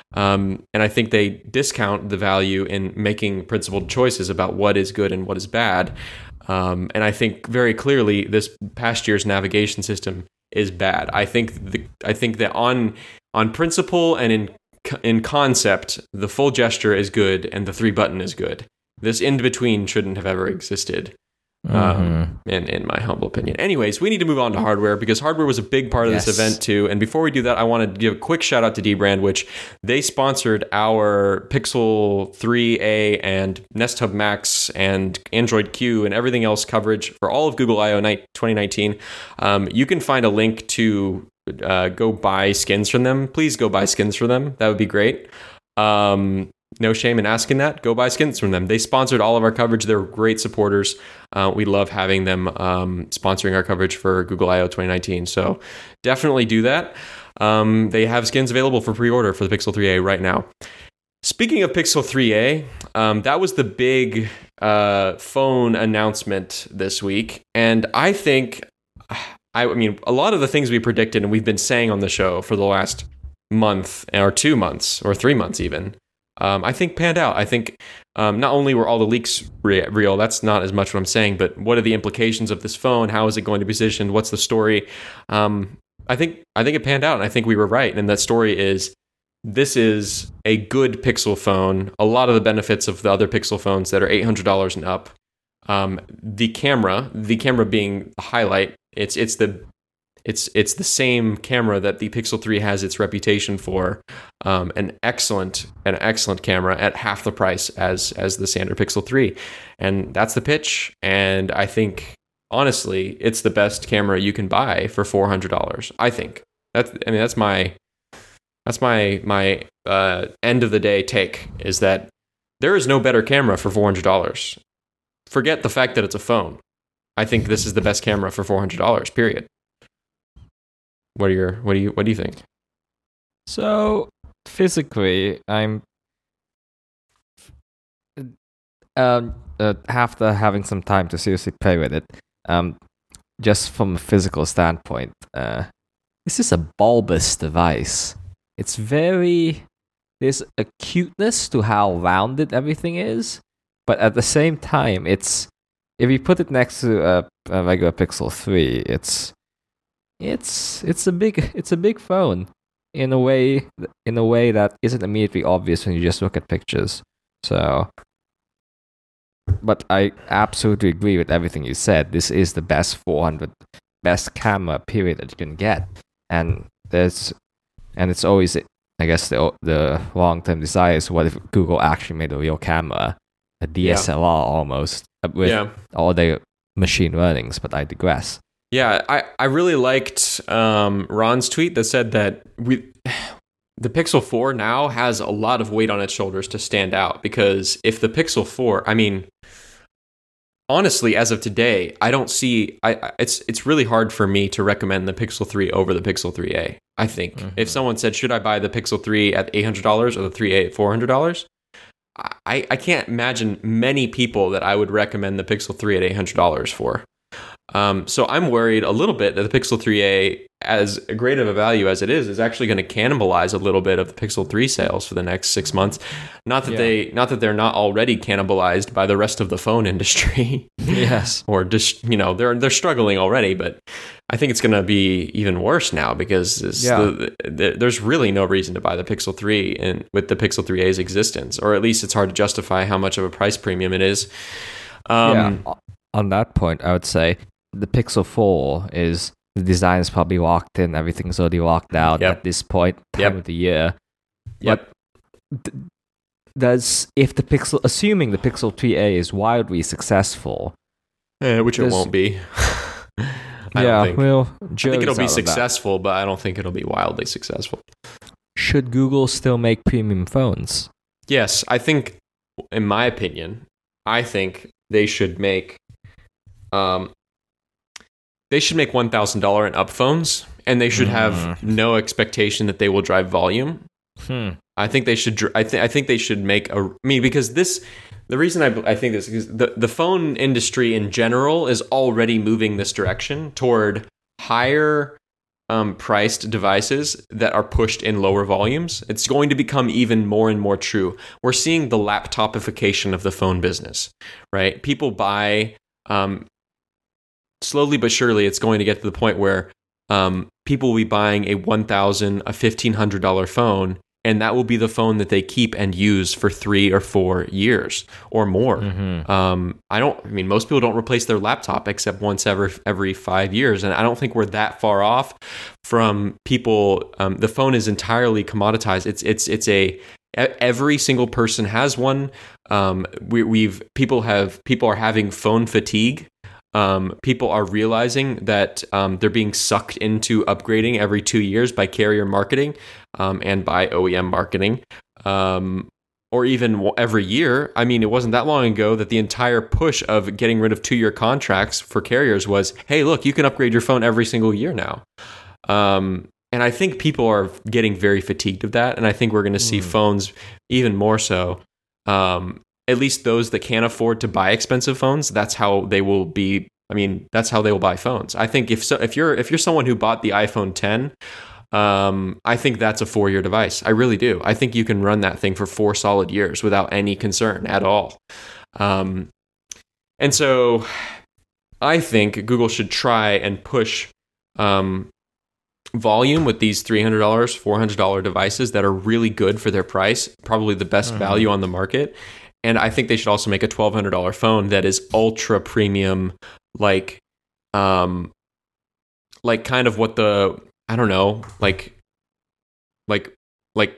Speaker 2: Um, and I think they discount the value in making principled choices about what is good and what is bad. Um, and I think very clearly this past year's navigation system is bad. I think the I think that on on principle and in in concept, the full gesture is good and the three button is good. This in between shouldn't have ever existed. Mm-hmm. Um, in, in my humble opinion. Anyways, we need to move on to hardware because hardware was a big part of yes. this event too. And before we do that, I want to give a quick shout out to Dbrand, which they sponsored our Pixel three A and Nest Hub Max and Android Q and everything else coverage for all of Google I O twenty nineteen. Um, you can find a link to uh, go buy skins from them. Please go buy skins from them. That would be great. Um, No shame in asking that. Go buy skins from them. They sponsored all of our coverage. They're great supporters. Uh, we love having them um, sponsoring our coverage for Google I O twenty nineteen. So definitely do that. Um, they have skins available for pre-order for the Pixel three A right now. Speaking of Pixel three A, um, that was the big uh, phone announcement this week. And I think, I, I mean, a lot of the things we predicted and we've been saying on the show for the last month or two months or three months even, Um, I think panned out. I think um, not only were all the leaks re- real, that's not as much what I'm saying, but what are the implications of this phone? How is it going to be positioned? What's the story? Um, I think I think it panned out, and I think we were right. And that story is, this is a good Pixel phone. A lot of the benefits of the other Pixel phones that are eight hundred dollars and up. Um, the camera, the camera being the highlight, it's it's the It's it's the same camera that the Pixel three has its reputation for, um, an excellent an excellent camera at half the price as as the standard Pixel three, and that's the pitch. And I think honestly, it's the best camera you can buy for four hundred dollars. I think that's I mean that's my That's my my uh, end of the day take, is that there is no better camera for four hundred dollars. Forget the fact that it's a phone. I think this is the best camera for four hundred dollars, period. What are your what do you what do you think?
Speaker 1: So physically, I'm um uh, after having some time to seriously play with it, um just from a physical standpoint, uh this is a bulbous device. It's very there's a cuteness to how rounded everything is, but at the same time, it's if you put it next to a, a regular Pixel three, it's it's it's a big it's a big phone in a way in a way that isn't immediately obvious when you just look at pictures. So, but I absolutely agree with everything you said. This is the best four hundred best camera period that you can get, and there's and it's always, I guess, the the long term desire is, what if Google actually made a real camera, a D S L R yeah. almost, with yeah. all the machine learnings, but I digress.
Speaker 2: Yeah, I, I really liked um, Ron's tweet that said that we the Pixel four now has a lot of weight on its shoulders to stand out, because if the Pixel four, I mean, honestly, as of today, I don't see, I it's it's really hard for me to recommend the Pixel three over the Pixel three A. I think mm-hmm. if someone said, should I buy the Pixel three at eight hundred dollars or the three A at four hundred dollars? I, I can't imagine many people that I would recommend the Pixel three at eight hundred dollars for. Um, so I'm worried a little bit that the Pixel three A, as great of a value as it is, is actually going to cannibalize a little bit of the Pixel three sales for the next six months. Not that yeah. they, not that they're not already cannibalized by the rest of the phone industry.
Speaker 1: Yes,
Speaker 2: or just you know they're they're struggling already, but I think it's going to be even worse now, because yeah. the, the, there's really no reason to buy the Pixel three in, with the Pixel three A's existence, or at least it's hard to justify how much of a price premium it is. Um,
Speaker 1: yeah. On that point, I would say the Pixel four is, the design is probably locked in, everything's already locked out yep. at this point, time
Speaker 2: yep.
Speaker 1: of the year.
Speaker 2: Yep.
Speaker 1: But does, if the Pixel, assuming the Pixel three A is wildly successful,
Speaker 2: eh, which it won't be. I
Speaker 1: yeah,
Speaker 2: think.
Speaker 1: well,
Speaker 2: I think it'll be successful, but I don't think it'll be wildly successful.
Speaker 1: Should Google still make premium phones?
Speaker 2: Yes, I think, in my opinion, I think they should make um, they should make one thousand dollars and up phones, and they should have mm. no expectation that they will drive volume.
Speaker 1: Hmm.
Speaker 2: I think they should. I think I think they should make a. I mean, because this. The reason I, I think this is the, the phone industry in general is already moving this direction toward higher um, priced devices that are pushed in lower volumes. It's going to become even more and more true. We're seeing the laptopification of the phone business, right? People buy um, slowly but surely. It's going to get to the point where um, people will be buying a one thousand dollars, a fifteen hundred dollars phone, and that will be the phone that they keep and use for three or four years or more.
Speaker 1: Mm-hmm.
Speaker 2: Um, I don't. I mean, most people don't replace their laptop except once every every five years, and I don't think we're that far off from people. Um, the phone is entirely commoditized. It's it's it's a every single person has one. Um, we, we've people have people are having phone fatigue. Um, people are realizing that um, they're being sucked into upgrading every two years by carrier marketing um, and by O E M marketing, um, or even every year. I mean, it wasn't that long ago that the entire push of getting rid of two-year contracts for carriers was, hey, look, you can upgrade your phone every single year now. Um, and I think people are getting very fatigued of that, and I think we're going to see mm. phones even more so. Um, At least those that can't afford to buy expensive phones, that's how they will be. I mean, that's how they will buy phones. I think if so, if you're if you're someone who bought the iPhone ten, um, I think that's a four-year device. I really do. I think you can run that thing for four solid years without any concern at all. Um, and so, I think Google should try and push um, volume with these three hundred dollars, four hundred dollars devices that are really good for their price, probably the best mm-hmm. value on the market. And I think they should also make a twelve hundred dollars phone that is ultra premium, like, um, like kind of what the, I don't know, like, like, like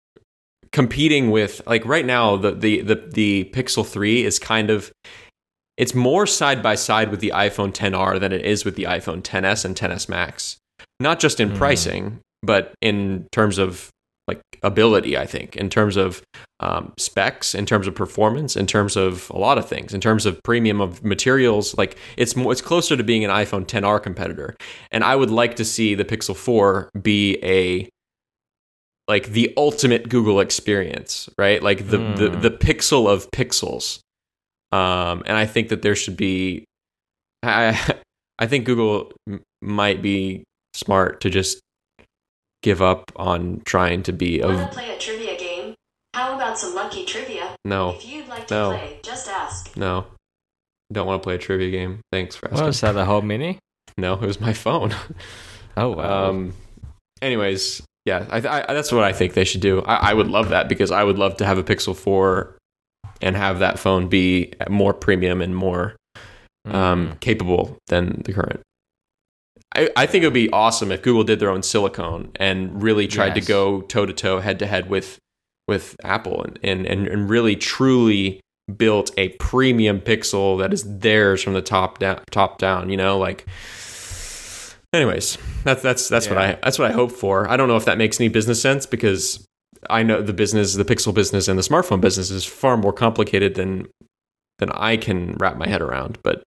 Speaker 2: competing with, like right now, the, the, the, the Pixel three is kind of, it's more side by side with the iPhone X R than it is with the iPhone X S and X S Max. Not just in mm. pricing, but in terms of like ability, I think, in terms of um, specs, in terms of performance, in terms of a lot of things, in terms of premium of materials. Like it's more, it's closer to being an iPhone X R competitor. And I would like to see the Pixel four be a like the ultimate Google experience, right? Like the mm. the, the pixel of pixels. Um, and I think that there should be, I I think Google m- might be smart to just give up on trying to be.
Speaker 3: Want to play a trivia game? How about some lucky trivia?
Speaker 2: No.
Speaker 3: If you'd like to
Speaker 2: no.
Speaker 3: play, just ask.
Speaker 2: No. Don't want to play a trivia game. Thanks for asking.
Speaker 1: What was that, a Home Mini?
Speaker 2: No, it was my phone.
Speaker 1: Oh, wow.
Speaker 2: Um, anyways, yeah, I, I, that's what I think they should do. I, I would love that because I would love to have a Pixel four and have that phone be more premium and more um, mm. capable than the current. I, I think it would be awesome if Google did their own silicone and really tried yes. to go toe to toe, head to head with with Apple and, and, and, and really truly built a premium Pixel that is theirs from the top down. Top down, you know, like. Anyways, that's that's that's yeah. what I that's what I hope for. I don't know if that makes any business sense because I know the business, the Pixel business, and the smartphone business is far more complicated than than I can wrap my head around. But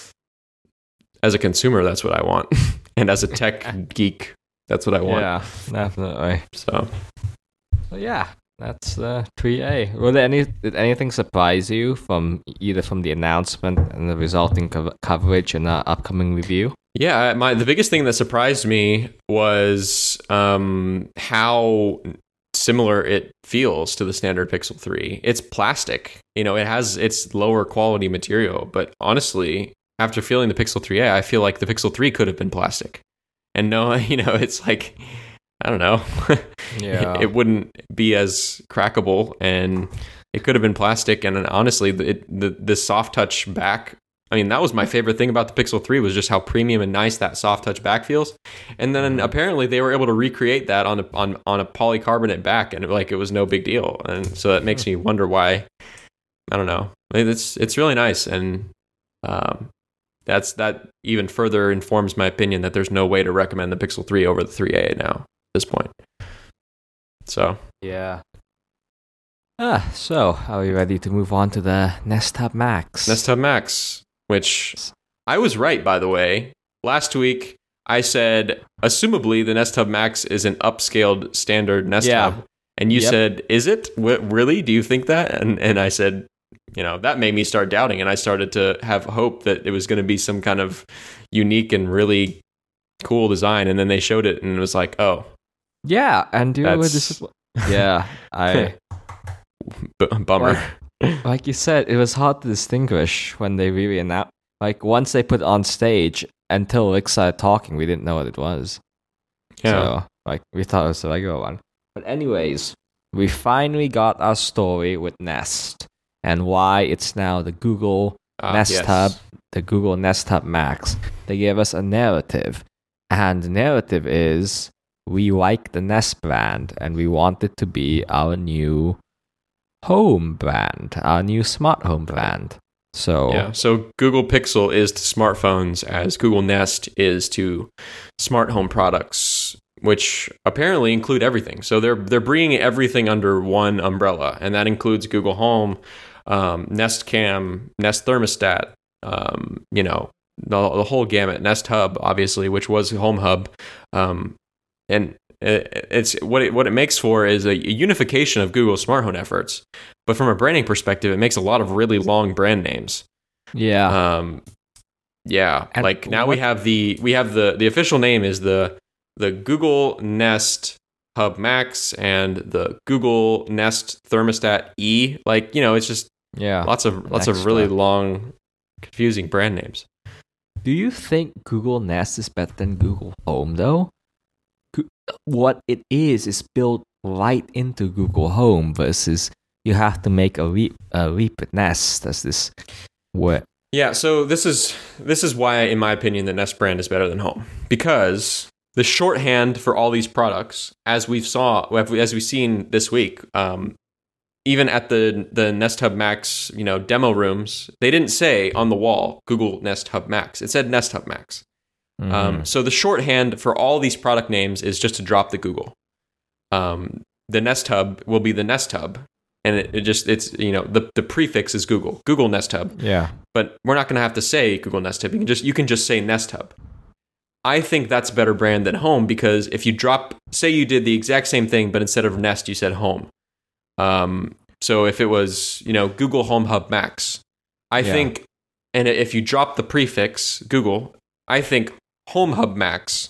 Speaker 2: as a consumer, that's what I want, and as a tech geek, that's what I want.
Speaker 1: Yeah, definitely.
Speaker 2: So,
Speaker 1: so yeah, that's the three A. Were there any did anything surprise you from either from the announcement and the resulting co- coverage in our upcoming review?
Speaker 2: Yeah, my the biggest thing that surprised me was um, how similar it feels to the standard Pixel three. It's plastic, you know, it has its lower quality material, but honestly, after feeling the Pixel three A, I feel like the Pixel three could have been plastic. And no, you know, it's like, I don't know,
Speaker 1: yeah,
Speaker 2: it, it wouldn't be as crackable, and it could have been plastic. And honestly, it, the the soft touch back. I mean, that was my favorite thing about the Pixel three was just how premium and nice that soft touch back feels. And then apparently they were able to recreate that on a, on on a polycarbonate back, and it, like it was no big deal. And so that makes me wonder why. I don't know. It's it's really nice, and um, that's that even further informs my opinion that there's no way to recommend the Pixel three over the three A now at this point. So
Speaker 1: yeah. Ah, so are we ready to move on to the Nest Hub Max?
Speaker 2: Nest Hub Max. Which I was right, by the way. Last week, I said, assumably, the Nest Hub Max is an upscaled standard Nest
Speaker 1: yeah.
Speaker 2: Hub. And you
Speaker 1: yep.
Speaker 2: said, is it? W- really? Do you think that? And and I said, you know, that made me start doubting. And I started to have hope that it was going to be some kind of unique and really cool design. And then they showed it and it was like, oh.
Speaker 1: Yeah. And you were disappointed. Yeah. I.
Speaker 2: B- bummer.
Speaker 1: Like, like you said, it was hard to distinguish when they really announced. Like once they put it on stage, until Rick started talking, we didn't know what it was.
Speaker 2: Yeah.
Speaker 1: So, like we thought it was a regular one. But anyways, we finally got our story with Nest and why it's now the Google uh, Nest
Speaker 2: yes.
Speaker 1: Hub, the Google Nest Hub Max. They gave us a narrative, and the narrative is we like the Nest brand and we want it to be our new home brand, our new smart home brand. So
Speaker 2: yeah, so Google Pixel is to smartphones as Google Nest is to smart home products, which apparently include everything. So they're they're bringing everything under one umbrella, and that includes Google Home, um, Nest Cam, Nest Thermostat, um, you know, the, the whole gamut. Nest Hub, obviously, which was Home Hub, um, and it's what it what it makes for is a unification of Google smart home efforts. But from a branding perspective, it makes a lot of really long brand names.
Speaker 1: Yeah.
Speaker 2: Um, yeah.
Speaker 1: And
Speaker 2: like now
Speaker 1: what,
Speaker 2: we have the we have the the official name is the the Google Nest Hub Max and the Google Nest Thermostat E. Like, you know, it's just
Speaker 1: yeah,
Speaker 2: lots of lots of really long, confusing brand names.
Speaker 1: Do you think Google Nest is better than Google Home though? What it is is built right into Google Home versus you have to make a leap, a leap at Nest. That's this what?
Speaker 2: Yeah, so this is this is why, in my opinion, the Nest brand is better than Home, because the shorthand for all these products, as we've saw, as we've seen this week, um, even at the the Nest Hub Max, you know, demo rooms, they didn't say on the wall Google Nest Hub Max. It said Nest Hub Max. Mm-hmm. Um, so the shorthand for all these product names is just to drop the Google. Um, the Nest Hub will be the Nest Hub, and it, it just it's you know the the prefix is Google, Google Nest Hub.
Speaker 1: Yeah.
Speaker 2: But we're not going to have to say Google Nest Hub. You can just you can just say Nest Hub. I think that's a better brand than Home, because if you drop, say you did the exact same thing, but instead of Nest, you said Home. Um, so if it was, you know, Google Home Hub Max, I
Speaker 1: Yeah.
Speaker 2: think, and if you drop the prefix Google, I think Home Hub Max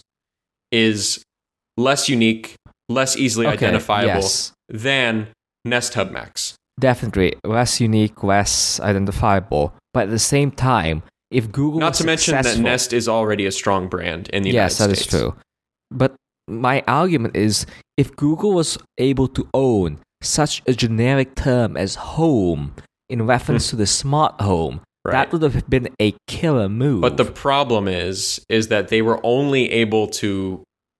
Speaker 2: is less unique, less easily
Speaker 1: Okay,
Speaker 2: identifiable
Speaker 1: yes.
Speaker 2: than Nest Hub Max.
Speaker 1: Definitely less unique, less identifiable. But at the same time, if Google
Speaker 2: Not
Speaker 1: was
Speaker 2: to mention that
Speaker 1: successful-
Speaker 2: Nest is already a strong brand in the
Speaker 1: yes,
Speaker 2: United
Speaker 1: that
Speaker 2: States.
Speaker 1: is true. But my argument is, if Google was able to own such a generic term as home in reference to the smart home,
Speaker 2: Right.
Speaker 1: that would have been a killer move.
Speaker 2: But the problem is, is that they were only able to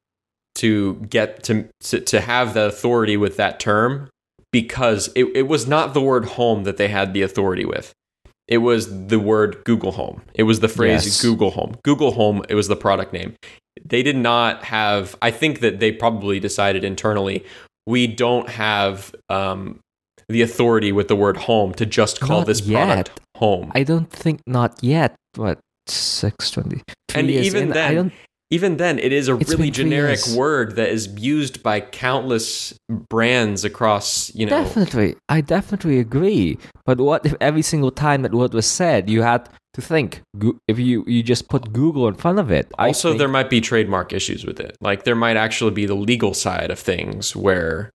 Speaker 2: to get to to, to have the authority with that term because it, it was not the word home that they had the authority with. It was the word Google Home. It was the phrase
Speaker 1: Yes.
Speaker 2: Google Home. Google Home, it was the product name. They did not have, I think that they probably decided internally, we don't have um, the authority with the word home to just call
Speaker 1: Not
Speaker 2: this product
Speaker 1: yet.
Speaker 2: home.
Speaker 1: I don't think not yet. What six twenty?
Speaker 2: And even then,
Speaker 1: I don't.
Speaker 2: Even then, it is a
Speaker 1: It's
Speaker 2: really
Speaker 1: been three
Speaker 2: generic
Speaker 1: years.
Speaker 2: word that is used by countless brands across, you know.
Speaker 1: Definitely, I definitely agree. But what if every single time that word was said, you had to think? Go- If you you just put Google in front of it, I
Speaker 2: Also,
Speaker 1: think-
Speaker 2: there might be trademark issues with it. Like, there might actually be the legal side of things where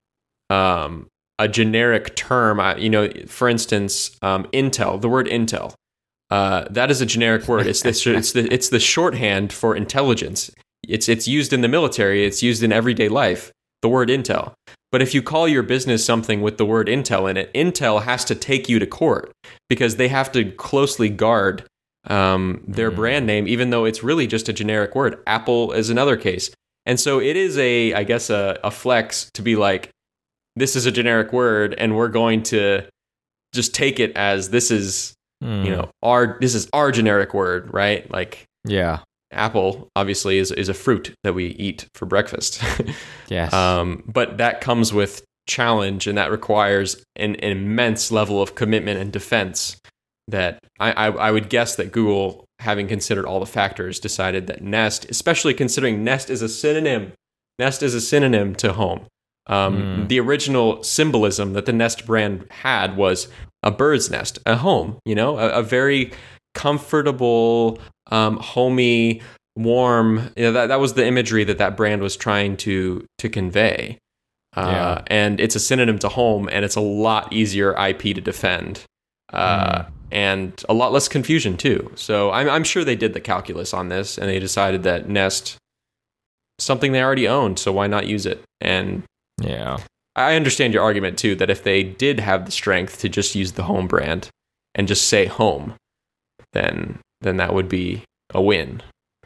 Speaker 2: um, a generic term, uh, you know, for instance, um, Intel, the word Intel, uh, that is a generic word. It's the, it's the it's the shorthand for intelligence. It's it's used in the military. It's used in everyday life. The word Intel. But if you call your business something with the word Intel in it, Intel has to take you to court because they have to closely guard um, their
Speaker 1: Mm.
Speaker 2: brand name, even though it's really just a generic word. Apple is another case. And so it is a, I guess, a, a flex to be like, this is a generic word, and we're going to just take it as this is,
Speaker 1: Hmm.
Speaker 2: you know, our this is our generic word, right? Like
Speaker 1: yeah,
Speaker 2: apple obviously is is a fruit that we eat for breakfast.
Speaker 1: yes,
Speaker 2: um, but that comes with challenge, and that requires an, an immense level of commitment and defense. That I, I I would guess that Google, having considered all the factors, decided that Nest, especially considering Nest is a synonym, Nest is a synonym to home. Um,
Speaker 1: Mm.
Speaker 2: The original symbolism that the Nest brand had was a bird's nest, a home, you know, a, a very comfortable, um, homey, warm. You know, that that was the imagery that that brand was trying to to convey. Uh,
Speaker 1: Yeah.
Speaker 2: And it's a synonym to home, and it's a lot easier I P to defend, uh,
Speaker 1: Mm.
Speaker 2: and a lot less confusion too. So I'm I'm sure they did the calculus on this, and they decided that Nest, something they already owned, so why not use it? And
Speaker 1: yeah.
Speaker 2: I understand your argument too, that if they did have the strength to just use the home brand and just say home, then then that would be a win.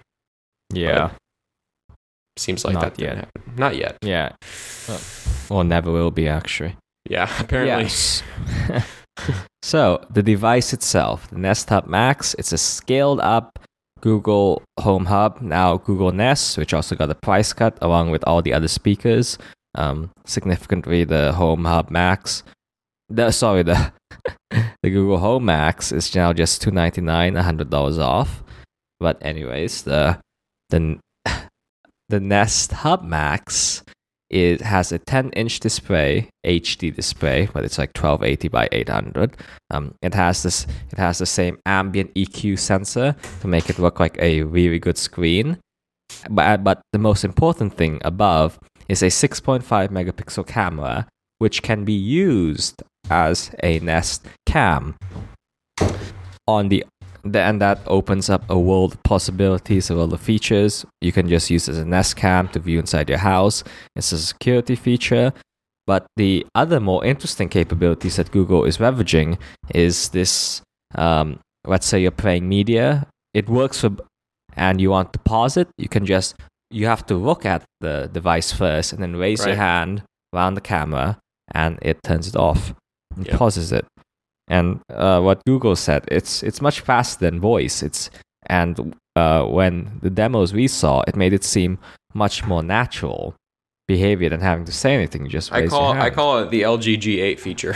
Speaker 1: Yeah,
Speaker 2: Seems like
Speaker 1: Not
Speaker 2: that didn't
Speaker 1: yet.
Speaker 2: happen. Not yet.
Speaker 1: yeah. Well, or never will be, actually.
Speaker 2: Yeah, apparently.
Speaker 1: Yes. So, the device itself, the Nest Hub Max, it's a scaled up Google Home Hub, now Google Nest, which also got a price cut along with all the other speakers. Um, significantly, the Home Hub Max, the sorry, the the Google Home Max is now just two hundred ninety-nine dollars, one hundred dollars off. But anyways, the the the Nest Hub Max, it has a ten inch display, H D display, but it's like twelve eighty by eight hundred. Um, it has this. It has the same ambient E Q sensor to make it look like a really good screen. But but the most important thing above is a six point five megapixel camera, which can be used as a Nest Cam. On the and that opens up a world of possibilities, a world of features. You can just use it as a Nest Cam to view inside your house. It's a security feature. But the other more interesting capabilities that Google is leveraging is this, um, let's say you're playing media. It works for, and you want to pause it, you can just, you have to look at the device first and then raise your
Speaker 2: Right.
Speaker 1: hand around the camera and it turns it off and
Speaker 2: Yep.
Speaker 1: pauses it. And uh, what Google said, it's it's much faster than voice. It's and uh, when the demos we saw, it made it seem much more natural behavior than having to say anything. You just raise
Speaker 2: I call
Speaker 1: your hand.
Speaker 2: I call it the L G G eight feature.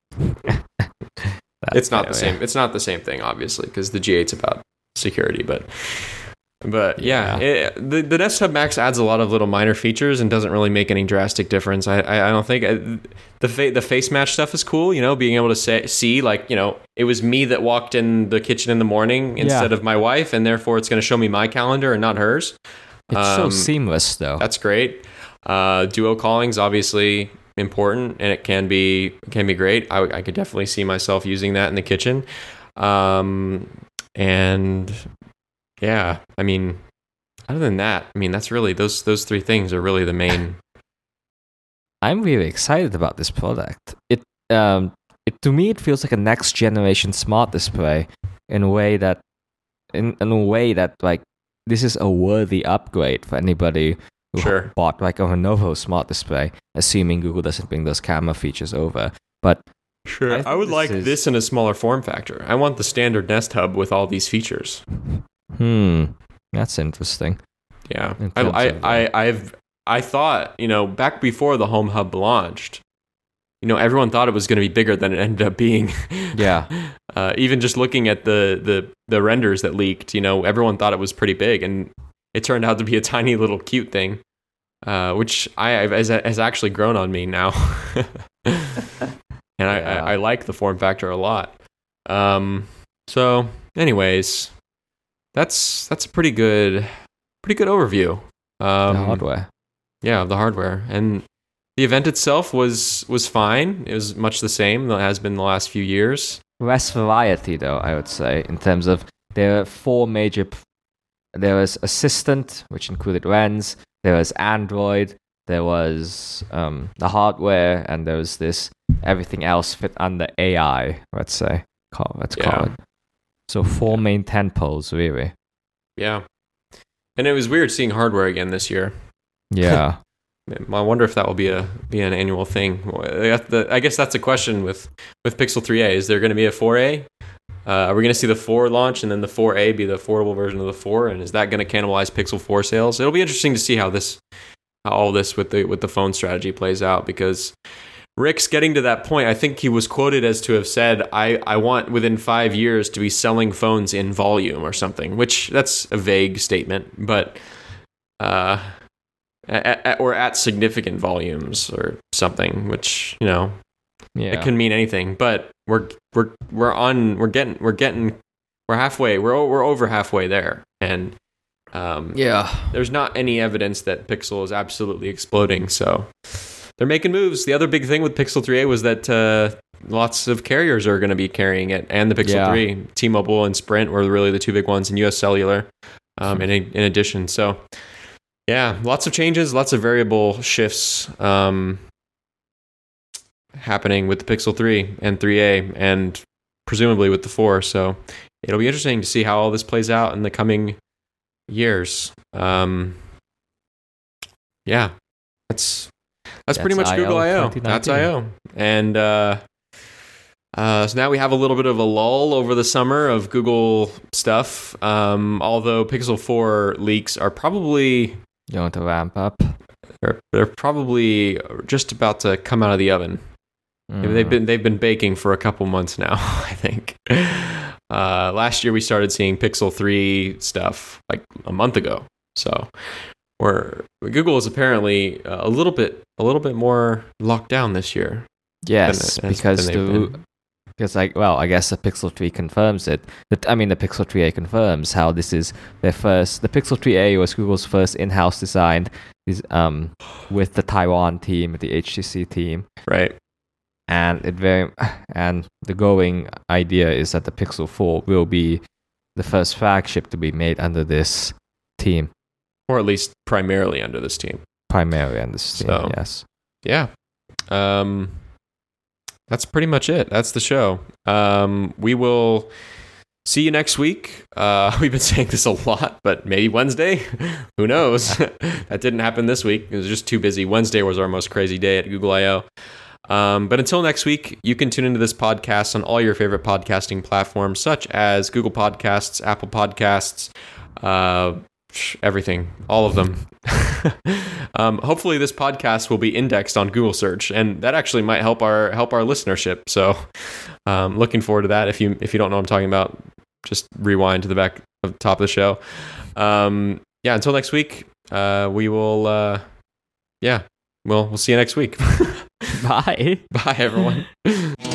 Speaker 2: It's not the same.
Speaker 1: Yeah.
Speaker 2: It's not the same thing, obviously, because the G eight's about security. But, but yeah,
Speaker 1: Yeah.
Speaker 2: It, the the Nest Hub Max adds a lot of little minor features and doesn't really make any drastic difference. I I, I don't think I, the fa- the face match stuff is cool. You know, being able to say see like you know it was me that walked in the kitchen in the morning instead
Speaker 1: Yeah.
Speaker 2: of my wife, and therefore it's going to show me my calendar and not hers.
Speaker 1: It's so
Speaker 2: Um,
Speaker 1: seamless, though.
Speaker 2: That's great. Uh, duo calling's obviously important, and it can be can be great. I, I could definitely see myself using that in the kitchen. Um, and yeah, I mean, other than that, I mean, that's really those those three things are really the main.
Speaker 1: I'm really excited about this product. It, um, it to me, it feels like a next generation smart display in a way that, in, in a way that like this is a worthy upgrade for anybody who
Speaker 2: Sure.
Speaker 1: bought like a Lenovo smart display, assuming Google doesn't bring those camera features over. But
Speaker 2: Sure,
Speaker 1: I
Speaker 2: I,
Speaker 1: think
Speaker 2: would
Speaker 1: this
Speaker 2: like
Speaker 1: is-
Speaker 2: this in a smaller form factor. I want the standard Nest Hub with all these features.
Speaker 1: hmm, that's interesting.
Speaker 2: Yeah,
Speaker 1: In
Speaker 2: I,
Speaker 1: terms
Speaker 2: I,
Speaker 1: of, uh,
Speaker 2: I, I've, I thought, you know, back before the Home Hub launched, you know, everyone thought it was going to be bigger than it ended up being.
Speaker 1: Yeah.
Speaker 2: Uh, even just looking at the, the, the renders that leaked, you know, everyone thought it was pretty big, and it turned out to be a tiny little cute thing, uh, which I has, has actually grown on me now. And I,
Speaker 1: Yeah.
Speaker 2: I, I like the form factor a lot. Um, so, anyways, that's that's a pretty good, pretty good overview. Um,
Speaker 1: the hardware.
Speaker 2: Yeah, of the hardware, and the event itself was was fine. It was much the same that it has been the last few years.
Speaker 1: Less variety, though, I would say, in terms of there are four major. P- there was Assistant, which included Lens. There was Android. There was um, the hardware, and there was this everything else fit under A I. Let's say, call let's call
Speaker 2: Yeah.
Speaker 1: it. So four main tentpoles, really.
Speaker 2: Yeah, and it was weird seeing hardware again this year.
Speaker 1: Yeah.
Speaker 2: I wonder if that will be a be an annual thing. I guess that's a question with, with Pixel three A. Is there going to be a four A? Uh, are we going to see the four launch and then the four A be the affordable version of the four? And is that going to cannibalize Pixel four sales? It'll be interesting to see how this, how all this with the with the phone strategy plays out, because Rick's getting to that point. I think he was quoted as to have said, I, I want within five years to be selling phones in volume or something, which that's a vague statement, but uh, at, at, or at significant volumes or something, which, you know,
Speaker 1: Yeah.
Speaker 2: it can mean anything. But we're we're we're on we're getting we're getting we're halfway we're o- we're over halfway there, and um,
Speaker 1: Yeah.
Speaker 2: there's not any evidence that Pixel is absolutely exploding. So they're making moves. The other big thing with Pixel three A was that uh, lots of carriers are going to be carrying it, and the Pixel
Speaker 1: Yeah.
Speaker 2: three, T-Mobile and Sprint were really the two big ones, and U S Cellular um, in in addition. So yeah, lots of changes, lots of variable shifts um, happening with the Pixel three and three A, and presumably with the four. So it'll be interesting to see how all this plays out in the coming years. Um, yeah, that's that's, pretty much
Speaker 1: That's
Speaker 2: Google I O.
Speaker 1: twenty
Speaker 2: That's
Speaker 1: nineteen.
Speaker 2: I O. And uh, uh, so now we have a little bit of a lull over the summer of Google stuff. Um, although Pixel four leaks are probably
Speaker 1: You want to ramp up?
Speaker 2: they're, they're probably just about to come out of the oven.
Speaker 1: Mm.
Speaker 2: They've been they've been baking for a couple months now, I think. Uh, last year we started seeing Pixel three stuff like a month ago. So we're Google is apparently a little bit a little bit more locked down this year.
Speaker 1: Yes,
Speaker 2: than it has-
Speaker 1: because
Speaker 2: than they've
Speaker 1: the
Speaker 2: been.
Speaker 1: because like well, I guess the Pixel three confirms it. But I mean, the Pixel three A confirms how this is their first. The Pixel three A was Google's first in-house design, is um with the Taiwan team, the H T C team,
Speaker 2: Right.
Speaker 1: and it very and the going idea is that the Pixel four will be the first flagship to be made under this team,
Speaker 2: Or at least primarily under this team.
Speaker 1: primarily under this team.
Speaker 2: So-
Speaker 1: Yes.
Speaker 2: Yeah. Um, that's pretty much it. That's the show. Um, we will see you next week. Uh, we've been saying this a lot, but maybe Wednesday. Who knows? That didn't happen this week. It was just too busy. Wednesday was our most crazy day at Google I O. Um, but until next week, you can tune into this podcast on all your favorite podcasting platforms, such as Google Podcasts, Apple Podcasts, uh, everything, all of them. um, hopefully, this podcast will be indexed on Google search, and that actually might help our help our listenership. So, um, looking forward to that. If you if you don't know what I'm talking about, just rewind to the back of the top of the show. Um, yeah. Until next week, uh, we will. Uh, yeah. Well, we'll see you next week.
Speaker 1: Bye.
Speaker 2: Bye, everyone.